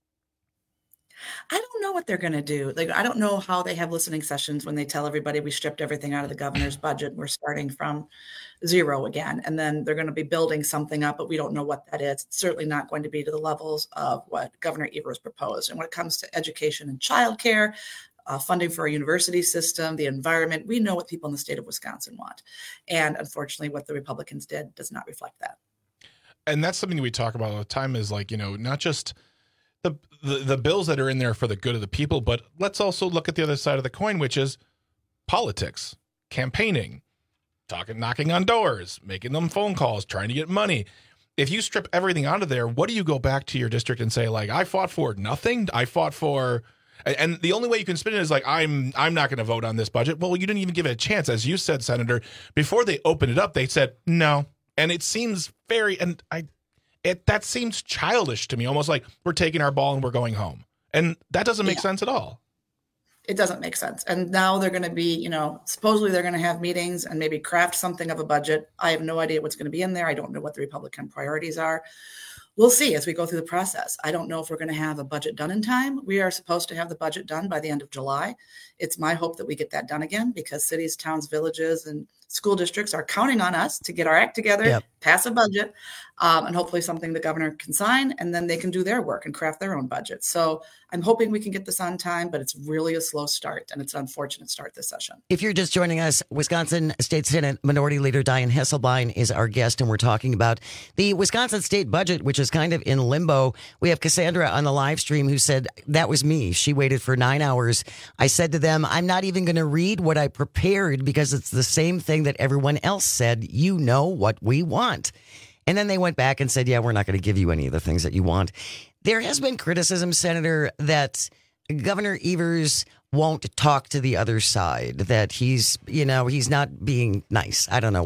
S24: I don't know what they're going to do. I don't know how they have listening sessions when they tell everybody we stripped everything out of the governor's budget. We're starting from zero again. And then they're going to be building something up, but we don't know what that is. It's certainly not going to be to the levels of what Governor Evers proposed. And when it comes to education and childcare, funding for our university system, the environment, we know what people in the state of Wisconsin want. And unfortunately, what the Republicans did does not reflect that.
S15: And that's something we talk about all the time is not just the bills that are in there for the good of the people, but let's also look at the other side of the coin, which is politics, campaigning, knocking on doors, making them phone calls, trying to get money. If you strip everything out of there, what do you go back to your district and say, I fought for nothing? I fought for... And the only way you can spin it is I'm not going to vote on this budget. Well, you didn't even give it a chance. As you said, Senator, before they opened it up, they said no. And it seems that seems childish to me, almost like we're taking our ball and we're going home. And that doesn't make sense at all.
S24: It doesn't make sense. And now they're going to be, supposedly they're going to have meetings and maybe craft something of a budget. I have no idea what's going to be in there. I don't know what the Republican priorities are. We'll see as we go through the process. I don't know if we're going to have a budget done in time. We are supposed to have the budget done by the end of July. It's my hope that we get that done again, because cities, towns, villages, and school districts are counting on us to get our act together, pass a budget, and hopefully something the governor can sign, and then they can do their work and craft their own budget. So I'm hoping we can get this on time, but it's really a slow start, and it's an unfortunate start this session.
S14: If you're just joining us, Wisconsin State Senate Minority Leader Dianne Hesselbein is our guest, and we're talking about the Wisconsin state budget, which is kind of in limbo. We have Cassandra on the live stream who said, that was me. She waited for 9 hours. I said to them, I'm not even going to read what I prepared because it's the same thing that everyone else said. You know what we want. And then they went back and said, yeah, we're not going to give you any of the things that you want. There has been criticism, Senator, that Governor Evers won't talk to the other side, that he's not being nice. I don't know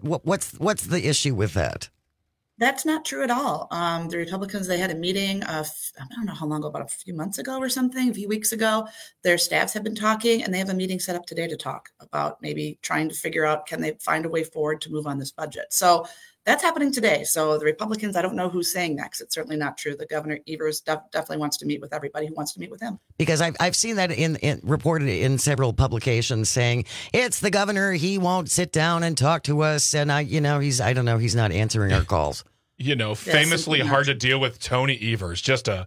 S14: what's the issue with that.
S24: That's not true at all. The Republicans, they had a meeting, I don't know how long ago, about a few months ago or something, a few weeks ago. Their staffs have been talking, and they have a meeting set up today to talk about maybe trying to figure out, can they find a way forward to move on this budget? So that's happening today. So the Republicans, I don't know who's saying that, because it's certainly not true. The Governor Evers definitely wants to meet with everybody who wants to meet with him.
S14: Because I've seen that in reported in several publications saying it's the governor. He won't sit down and talk to us. And he's not answering our calls.
S15: Famously hard to deal with Tony Evers, just a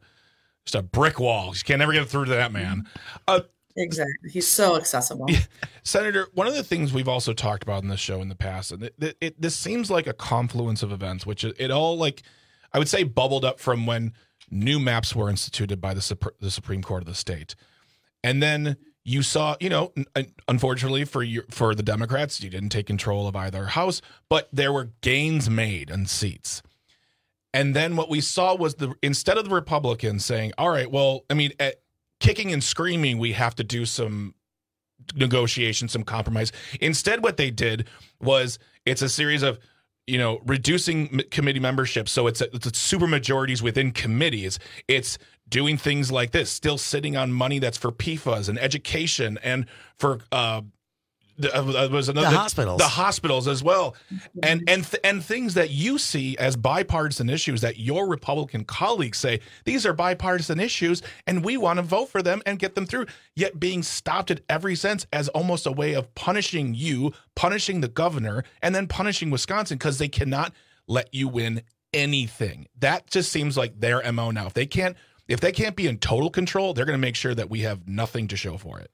S15: brick wall. You can't never get through to that man.
S24: Exactly. He's so accessible.
S15: Senator, one of the things we've also talked about in this show in the past, and this seems like a confluence of events, which it all, like, I would say, bubbled up from when new maps were instituted by the Supreme Court of the state. And then you saw, unfortunately for the Democrats, you didn't take control of either house, but there were gains made in seats. And then what we saw was instead of the Republicans saying, all right, well, kicking and screaming, we have to do some negotiation, some compromise. Instead, what they did was it's a series of, reducing committee membership. So it's super majorities within committees. It's doing things like this, still sitting on money that's for PFAS and education and for the hospitals as well, and things that you see as bipartisan issues that your Republican colleagues say these are bipartisan issues and we want to vote for them and get them through, yet being stopped at every sense as almost a way of punishing you, punishing the governor, and then punishing Wisconsin because they cannot let you win anything. That just seems like their MO now. If they can't be in total control, they're going to make sure that we have nothing to show for it.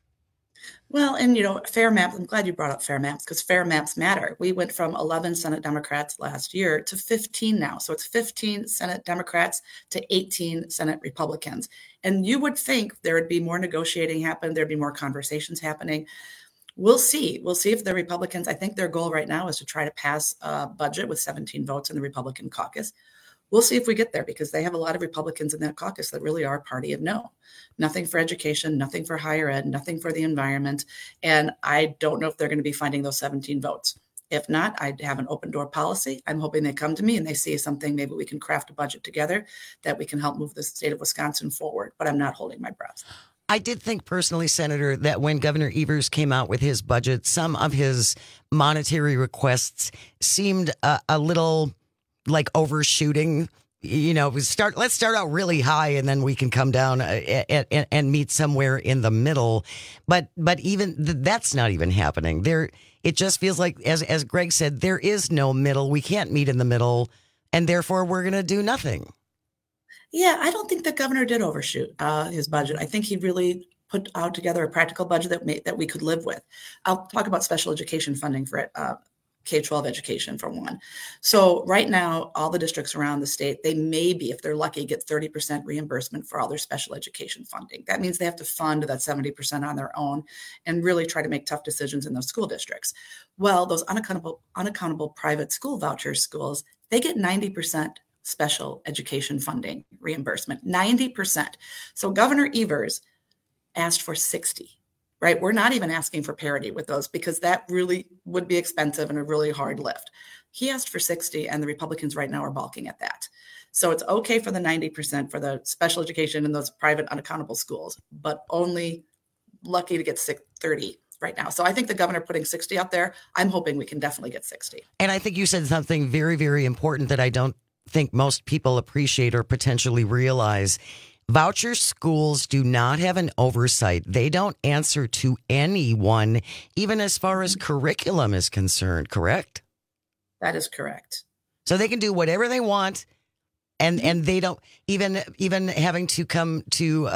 S24: Well, and, fair maps, I'm glad you brought up fair maps, because fair maps matter. We went from 11 Senate Democrats last year to 15 now. So it's 15 Senate Democrats to 18 Senate Republicans. And you would think there would be more negotiating happen. There'd be more conversations happening. We'll see. We'll see if the Republicans, I think their goal right now is to try to pass a budget with 17 votes in the Republican caucus. We'll see if we get there, because they have a lot of Republicans in that caucus that really are a party of no. Nothing for education, nothing for higher ed, nothing for the environment. And I don't know if they're going to be finding those 17 votes. If not, I have an open door policy. I'm hoping they come to me and they see something. Maybe we can craft a budget together that we can help move the state of Wisconsin forward. But I'm not holding my breath.
S14: I did think personally, Senator, that when Governor Evers came out with his budget, some of his monetary requests seemed a little like overshooting. Let's start out really high and then we can come down and meet somewhere in the middle. But even that's not even happening there. It just feels like, as Greg said, there is no middle. We can't meet in the middle, and therefore we're going to do nothing.
S24: Yeah, I don't think the governor did overshoot his budget. I think he really put out together a practical budget that we could live with. I'll talk about special education funding for it. K-12 education for one. So right now, all the districts around the state, they maybe, if they're lucky, get 30% reimbursement for all their special education funding. That means they have to fund that 70% on their own and really try to make tough decisions in those school districts. Well, those unaccountable private school voucher schools, they get 90% special education funding reimbursement, 90%. So Governor Evers asked for 60%. Right? We're not even asking for parity with those, because that really would be expensive and a really hard lift. He asked for 60, and the Republicans right now are balking at that. So it's okay for the 90% for the special education in those private unaccountable schools, but only lucky to get 30 right now. So I think the governor putting 60 up there, I'm hoping we can definitely get 60.
S14: And I think you said something very, very important that I don't think most people appreciate or potentially realize. Voucher schools do not have an oversight. They don't answer to anyone, even as far as curriculum is concerned, correct?
S24: That is correct.
S14: So they can do whatever they want, and they don't even having to come to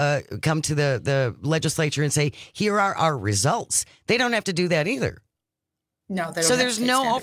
S14: the legislature and say, here are our results. They don't have to do that either.
S24: No, they don't.
S14: So there's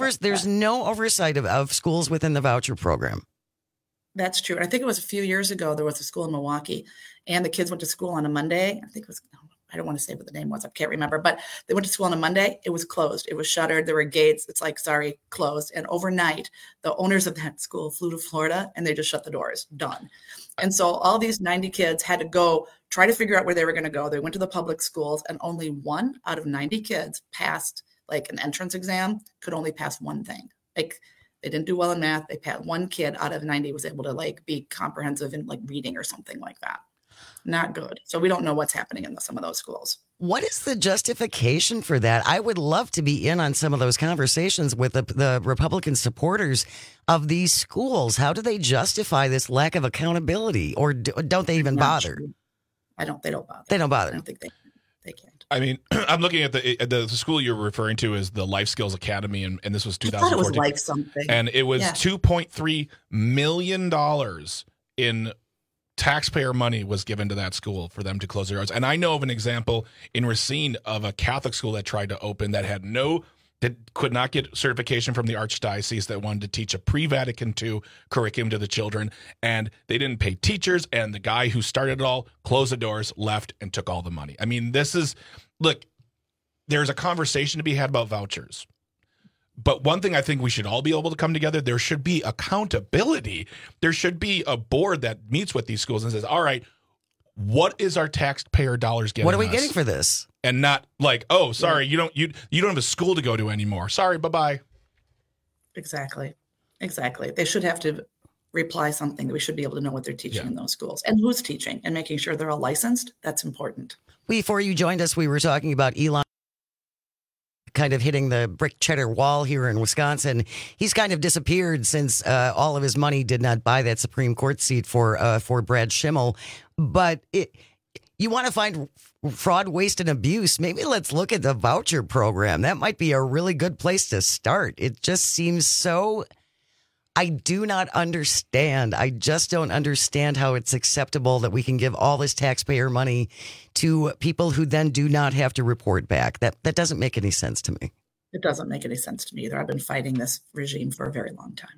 S14: no oversight of schools within the voucher program.
S24: That's true. And I think it was a few years ago, there was a school in Milwaukee, and the kids went to school on a Monday. I think it was, I don't want to say what the name was. I can't remember, but they went to school on a Monday. It was closed. It was shuttered. There were gates. It's like, sorry, closed. And overnight, the owners of that school flew to Florida, and they just shut the doors. Done. And so all these 90 kids had to go try to figure out where they were going to go. They went to the public schools, and only 1 out of 90 kids passed like an entrance exam, could only pass one thing. Like, they didn't do well in math. They passed. 1 kid out of 90 was able to like be comprehensive in like reading or something like that. Not good. So we don't know what's happening in some of those schools.
S14: What is the justification for that? I would love to be in on some of those conversations with the Republican supporters of these schools. How do they justify this lack of accountability, or don't they even bother?
S24: They don't bother.
S14: They don't bother.
S24: I don't think they can.
S15: I mean, I'm looking at the school you're referring to as the Life Skills Academy, and this was 2014.
S24: I thought it was Life something.
S15: And it was $2.3 million in taxpayer money was given to that school for them to close their doors. And I know of an example in Racine of a Catholic school that tried to open that could not get certification from the Archdiocese, that wanted to teach a pre-Vatican II curriculum to the children, and they didn't pay teachers, and the guy who started it all closed the doors, left, and took all the money. I mean, look, there's a conversation to be had about vouchers. But one thing I think we should all be able to come together, there should be accountability. There should be a board that meets with these schools and says, all right, what is our taxpayer dollars getting?
S14: What are we getting for this?
S15: And not like, oh, sorry, you don't have a school to go to anymore. Sorry, bye-bye.
S24: Exactly. They should have to reply something that we should be able to know what they're teaching in those schools and who's teaching and making sure they're all licensed. That's important.
S14: Before you joined us, we were talking about Elon kind of hitting the brick cheddar wall here in Wisconsin. He's kind of disappeared since all of his money did not buy that Supreme Court seat for Brad Schimmel. But you want to find fraud, waste, and abuse, maybe let's look at the voucher program. That might be a really good place to start. It just seems so... I do not understand. I just don't understand how it's acceptable that we can give all this taxpayer money to people who then do not have to report back. That doesn't make any sense to me.
S24: It doesn't make any sense to me either. I've been fighting this regime for a very long time.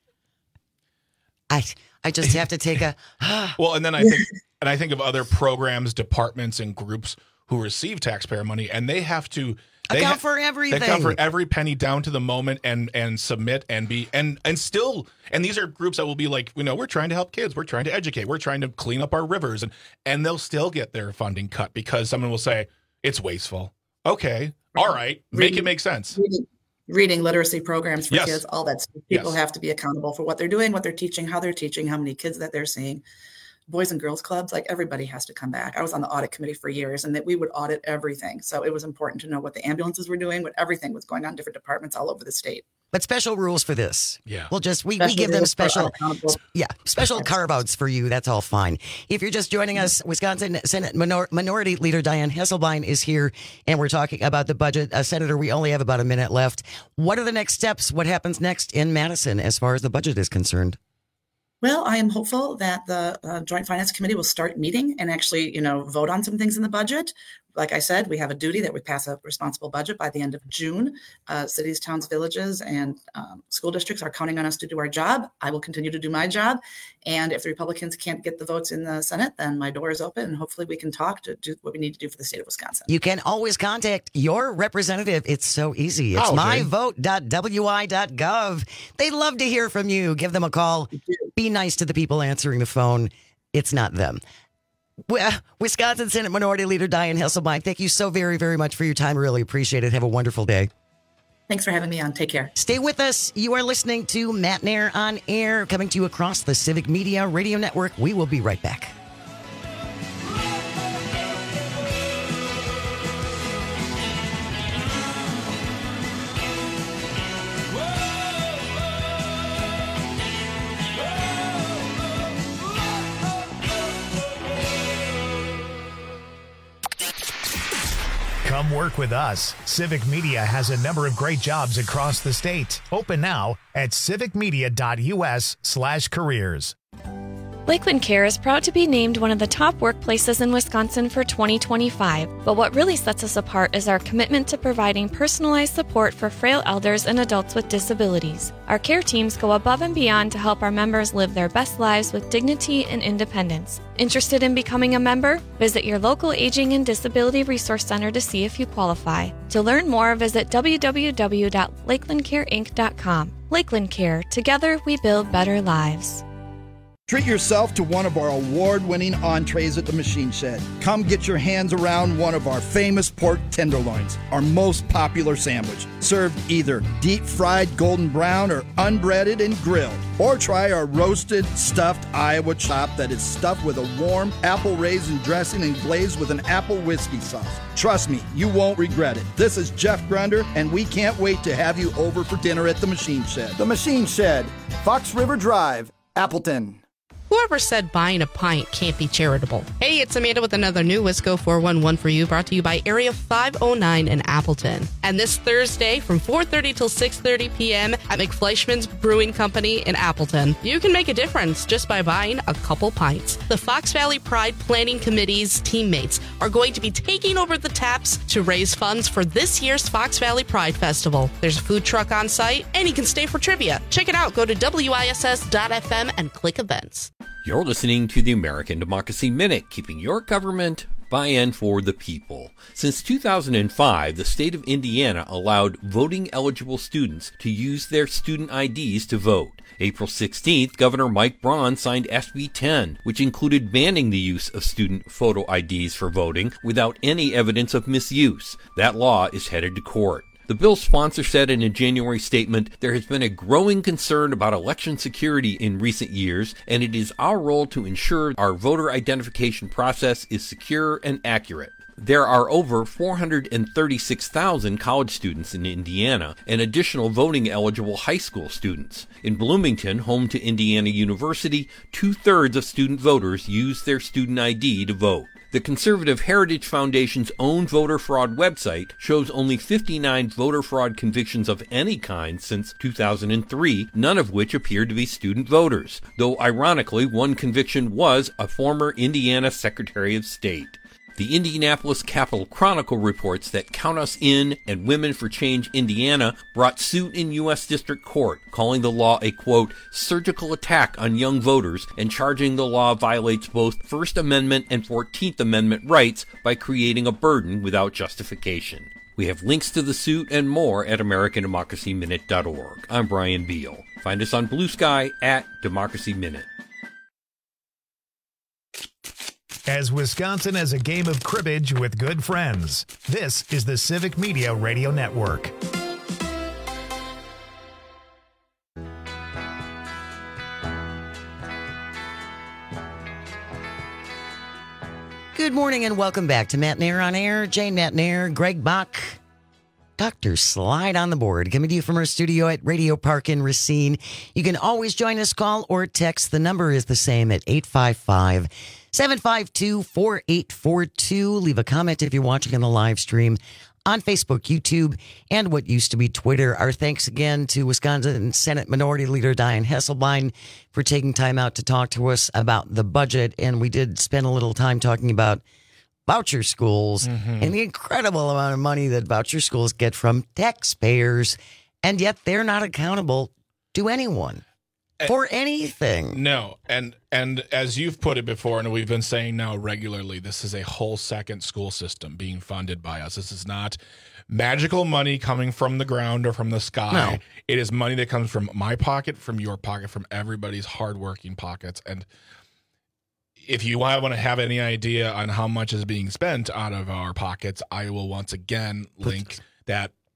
S14: I just have to take a
S15: well, and then I think of other programs, departments, and groups who receive taxpayer money, and they have to
S14: account for everything.
S15: They account for every penny down to the moment, and submit and be and still. And these are groups that will be like, we're trying to help kids, we're trying to educate, we're trying to clean up our rivers, and they'll still get their funding cut because someone will say it's wasteful. Okay, all right, make it make sense.
S24: Reading literacy programs for kids, all that stuff. People have to be accountable for what they're doing, what they're teaching, how they're teaching, how many kids that they're seeing. Boys and girls clubs, like everybody has to come back. I was on the audit committee for years, and that we would audit everything. So it was important to know what the ambulances were doing, what everything was going on in different departments all over the state.
S14: But special rules for this.
S15: Yeah.
S14: We'll just, we give them special carve-outs for you. That's all fine. If you're just joining us, Wisconsin Senate Minority Leader Dianne Hesselbein is here, and we're talking about the budget. Senator, we only have about a minute left. What are the next steps? What happens next in Madison as far as the budget is concerned?
S24: Well, I am hopeful that the Joint Finance Committee will start meeting and actually, vote on some things in the budget. Like I said, we have a duty that we pass a responsible budget by the end of June. Cities, towns, villages, and school districts are counting on us to do our job. I will continue to do my job. And if the Republicans can't get the votes in the Senate, then my door is open, and hopefully we can talk to do what we need to do for the state of Wisconsin.
S14: You can always contact your representative. It's so easy. It's myvote.wi.gov. They love to hear from you. Give them a call. Be nice to the people answering the phone. It's not them. Wisconsin Senate Minority Leader Dianne Hesselbein, thank you so very, very much for your time. Really appreciate it. Have a wonderful day.
S24: Thanks for having me on. Take care.
S14: Stay with us. You are listening to Matt Nair on Air, coming to you across the Civic Media Radio Network. We will be right back.
S1: Come work with us. Civic Media has a number of great jobs across the state. Open now at civicmedia.us/careers.
S6: Lakeland Care is proud to be named one of the top workplaces in Wisconsin for 2025. But what really sets us apart is our commitment to providing personalized support for frail elders and adults with disabilities. Our care teams go above and beyond to help our members live their best lives with dignity and independence. Interested in becoming a member? Visit your local Aging and Disability Resource Center to see if you qualify. To learn more, visit www.lakelandcareinc.com. Lakeland Care. Together, we build better lives.
S7: Treat yourself to one of our award-winning entrees at the Machine Shed. Come get your hands around one of our famous pork tenderloins, our most popular sandwich, served either deep-fried golden brown or unbreaded and grilled. Or try our roasted, stuffed Iowa chop that is stuffed with a warm apple raisin dressing and glazed with an apple whiskey sauce. Trust me, you won't regret it. This is Jeff Grunder, and we can't wait to have you over for dinner at the Machine Shed. The Machine Shed, Fox River Drive, Appleton.
S8: Whoever said buying a pint can't be charitable? Hey, it's Amanda with another new Wisco 411 for you, brought to you by Area 509 in Appleton. And this Thursday from 4:30 till 6:30 p.m. at McFleischman's Brewing Company in Appleton, you can make a difference just by buying a couple pints. The Fox Valley Pride Planning Committee's teammates are going to be taking over the taps to raise funds for this year's Fox Valley Pride Festival. There's a food truck on site, and you can stay for trivia. Check it out. Go to WISS.FM and click events.
S13: You're listening to the American Democracy Minute, keeping your government by and for the people. Since 2005, the state of Indiana allowed voting-eligible students to use their student IDs to vote. April 16th, Governor Mike Braun signed SB 10, which included banning the use of student photo IDs for voting without any evidence of misuse. That law is headed to court. The bill's sponsor said in a January statement, there has been a growing concern about election security in recent years, and it is our role to ensure our voter identification process is secure and accurate. There are over 436,000 college students in Indiana and additional voting-eligible high school students. In Bloomington, home to Indiana University, 2/3 of student voters use their student ID to vote. The Conservative Heritage Foundation's own voter fraud website shows only 59 voter fraud convictions of any kind since 2003, none of which appeared to be student voters, though ironically one conviction was a former Indiana Secretary of State. The Indianapolis Capital Chronicle reports that Count Us In and Women for Change Indiana brought suit in U.S. District Court, calling the law a, quote, surgical attack on young voters and charging the law violates both First Amendment and 14th Amendment rights by creating a burden without justification. We have links to the suit and more at AmericanDemocracyMinute.org. I'm Brian Beal. Find us on Blue Sky at Democracy Minute.
S1: As Wisconsin as a game of cribbage with good friends. This is the Civic Media Radio Network.
S14: Good morning and welcome back to Matt Nair on Air. Jane Matt Nair, Greg Bach, Dr. Slide on the board, coming to you from our studio at Radio Park in Racine. You can always join us, call or text. The number is the same at 855-752-4842. Leave a comment if you're watching on the live stream on Facebook, YouTube, and what used to be Twitter. Our thanks again to Wisconsin Senate Minority Leader Dianne Hesselbein for taking time out to talk to us about the budget. And we did spend a little time talking about voucher schools and the incredible amount of money that voucher schools get from taxpayers, and yet they're not accountable to anyone for anything.
S15: No, and as you've put it before, and we've been saying now regularly, this is a whole second school system being funded by us. This is not magical money coming from the ground or from the sky.
S14: No.
S15: It is money that comes from my pocket, from your pocket, from everybody's hardworking pockets. And if you want to have any idea on how much is being spent out of our pockets, I will once again link that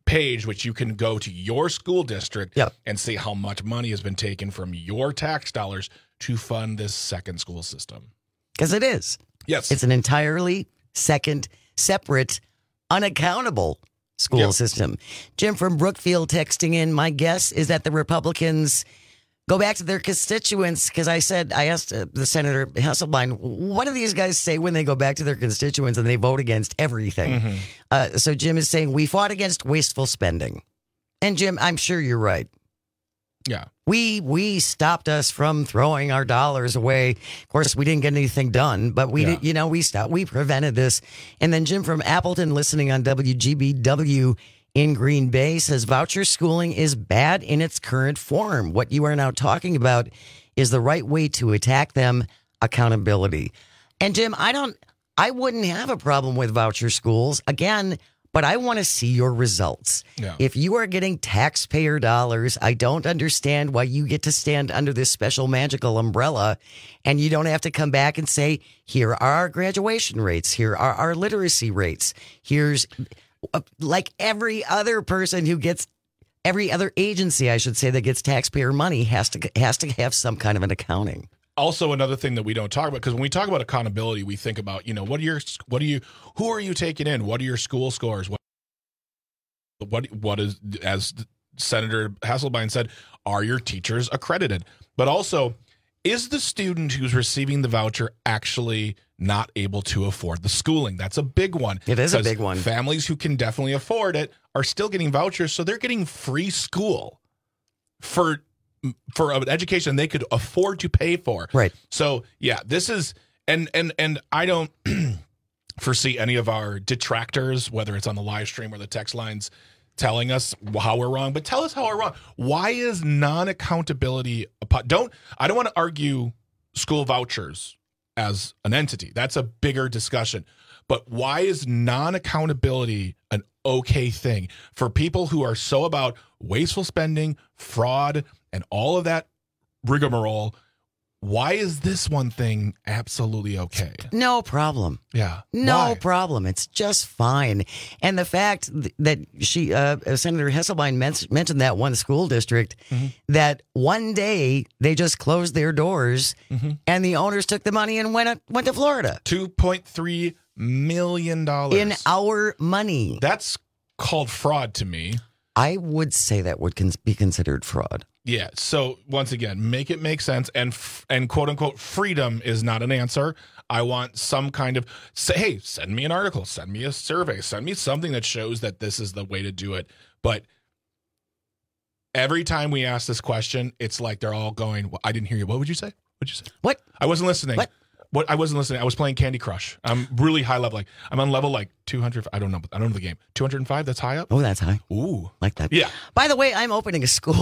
S15: page, which you can go to your school district and see how much money has been taken from your tax dollars to fund this second school system.
S14: Because it is.
S15: Yes.
S14: It's an entirely second, separate, unaccountable school system. Jim from Brookfield texting in, my guess is that the Republicans go back to their constituents, because I asked the Senator Hesselbein, what do these guys say when they go back to their constituents and they vote against everything? So Jim is saying, we fought against wasteful spending. And Jim, I'm sure you're right.
S15: Yeah.
S14: We stopped us from throwing our dollars away. Of course, we didn't get anything done, but we prevented this. And then Jim from Appleton, listening on WGBW in Green Bay, says voucher schooling is bad in its current form. What you are now talking about is the right way to attack them, accountability. And Jim, I wouldn't have a problem with voucher schools again, but I want to see your results.
S15: Yeah.
S14: If you are getting taxpayer dollars, I don't understand why you get to stand under this special magical umbrella and you don't have to come back and say, here are our graduation rates. Here are our literacy rates. Here's like every other person who gets, every other agency, I should say, that gets taxpayer money has to have some kind of an accounting.
S15: Also, another thing that we don't talk about, because when we talk about accountability, we think about, who are you taking in? What are your school scores? What is, as Senator Hesselbein said, are your teachers accredited? But also, is the student who's receiving the voucher actually not able to afford the schooling? That's a big one.
S14: It is a big one.
S15: Families who can definitely afford it are still getting vouchers, so they're getting free school for an education they could afford to pay for.
S14: Right.
S15: So yeah, this is, and I don't foresee any of our detractors, whether it's on the live stream or the text lines, telling us how we're wrong, but tell us how we're wrong. Why is non-accountability I don't want to argue school vouchers as an entity. That's a bigger discussion. But why is non-accountability an okay thing for people who are so about wasteful spending, fraud, and all of that rigmarole? Why is this one thing absolutely okay?
S14: No problem.
S15: Yeah.
S14: No problem. It's just fine. And the fact that Senator Hesselbein mentioned that one school district, that one day they just closed their doors and the owners took the money and went to Florida.
S15: $2.3 million.
S14: In our money.
S15: That's called fraud to me.
S14: I would say that would be considered fraud.
S15: Yeah. So once again, make it make sense, and quote unquote freedom is not an answer. I want some kind of hey, send me an article, send me a survey, send me something that shows that this is the way to do it. But every time we ask this question, it's like they're all going, well, I didn't hear you. What would you say? What'd you say?
S14: What?
S15: I wasn't listening.
S14: What?
S15: I wasn't listening. I was playing Candy Crush. I'm really high level. I'm on level 200. I don't know the game. 205. That's high up.
S14: Oh, that's high.
S15: Ooh,
S14: like that.
S15: Yeah.
S14: By the way, I'm opening a school.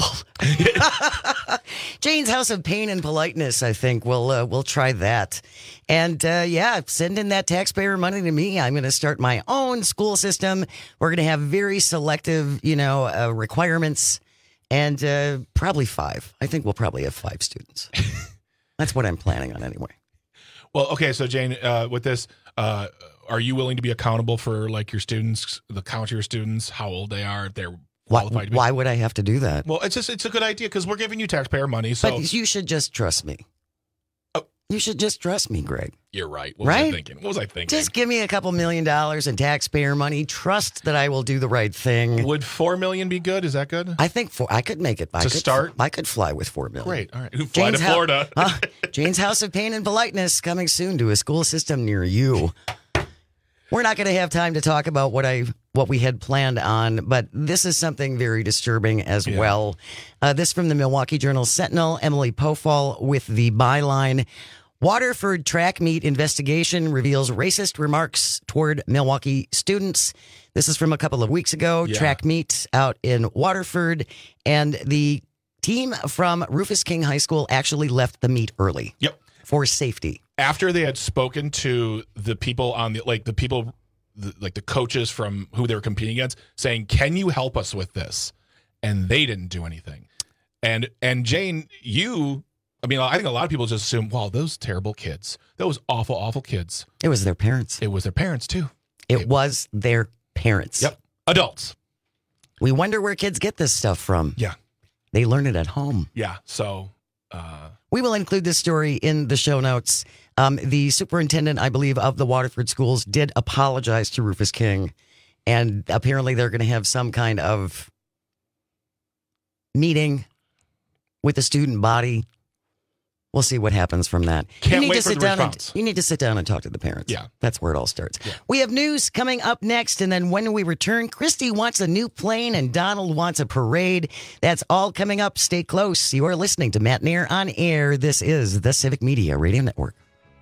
S14: Jane's House of Pain and Politeness. I think we'll try that. And send in that taxpayer money to me. I'm going to start my own school system. We're going to have very selective, requirements, and probably 5. I think we'll probably have 5 students. That's what I'm planning on anyway.
S15: Well, okay, so Jane, with this, are you willing to be accountable for your students, the count of your students, how old they are, if they're qualified to be?
S14: Why would I have to do that?
S15: Well, it's a good idea because we're giving you taxpayer money. So
S14: but you should just trust me.
S15: Oh.
S14: You should just trust me, Greg.
S15: You're right. What was I thinking?
S14: Just give me a couple $1 million in taxpayer money. Trust that I will do the right thing.
S15: Would $4 million be good? Is that good?
S14: I think I could make it.
S15: Start?
S14: I could fly with $4 million.
S15: Great. All right. Fly to Florida.
S14: Jane's House of Pain and Politeness coming soon to a school system near you. We're not going to have time to talk about what we had planned on, but this is something very disturbing as well. This from the Milwaukee Journal Sentinel. Emily Pofall with the byline, Waterford track meet investigation reveals racist remarks toward Milwaukee students. This is from a couple of weeks ago. Yeah. Track meet out in Waterford, and the team from Rufus King High School actually left the meet early.
S15: Yep.
S14: For safety.
S15: After they had spoken to the people on the coaches from who they were competing against, saying, "Can you help us with this?" And they didn't do anything. And Jane, I think a lot of people just assume, wow, those terrible kids, those awful, awful kids.
S14: It was their parents.
S15: It was their parents too.
S14: It was their parents.
S15: Yep. Adults.
S14: We wonder where kids get this stuff from.
S15: Yeah.
S14: They learn it at home.
S15: Yeah. So
S14: we will include this story in the show notes. The superintendent, I believe, of the Waterford schools did apologize to Rufus King. And apparently they're going to have some kind of meeting with the student body. We'll see what happens from that.
S15: Can't wait for the response.
S14: You need to sit down and talk to the parents.
S15: Yeah.
S14: That's where it all starts. Yeah. We have news coming up next, and then when we return, Christy wants a new plane and Donald wants a parade. That's all coming up. Stay close. You are listening to Matt Nair on Air. This is the Civic Media Radio Network.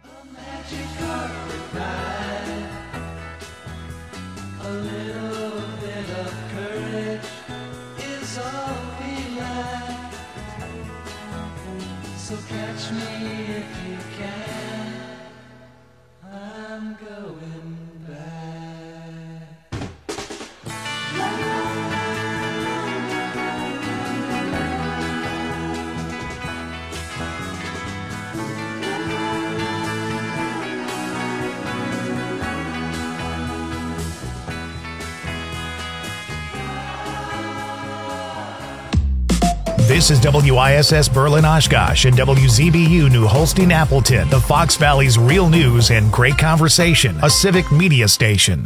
S16: So catch me if you can. I'm going back.
S1: This is WISS Berlin Oshkosh and WZBU New Holstein Appleton, the Fox Valley's real news and great conversation, a civic media station.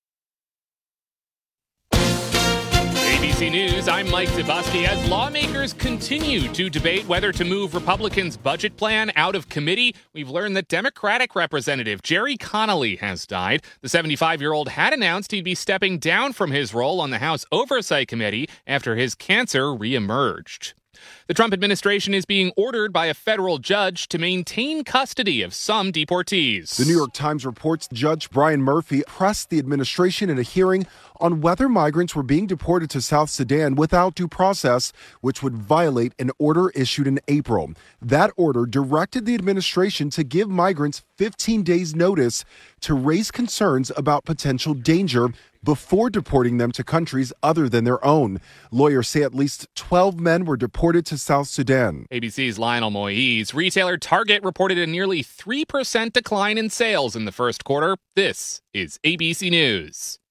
S17: ABC News, I'm Mike Zabosky. As lawmakers continue to debate whether to move Republicans' budget plan out of committee, we've learned that Democratic Representative Jerry Connolly has died. The 75-year-old had announced he'd be stepping down from his role on the House Oversight Committee after his cancer reemerged. The Trump administration is being ordered by a federal judge to maintain custody of some deportees.
S18: The New York Times reports Judge Brian Murphy pressed the administration in a hearing on whether migrants were being deported to South Sudan without due process, which would violate an order issued in April. That order directed the administration to give migrants 15 days' notice to raise concerns about potential danger before deporting them to countries other than their own. Lawyers say at least 12 men were deported to South Sudan.
S17: ABC's Lionel Moise. Retailer Target reported a nearly 3% decline in sales in the first quarter. This is ABC News.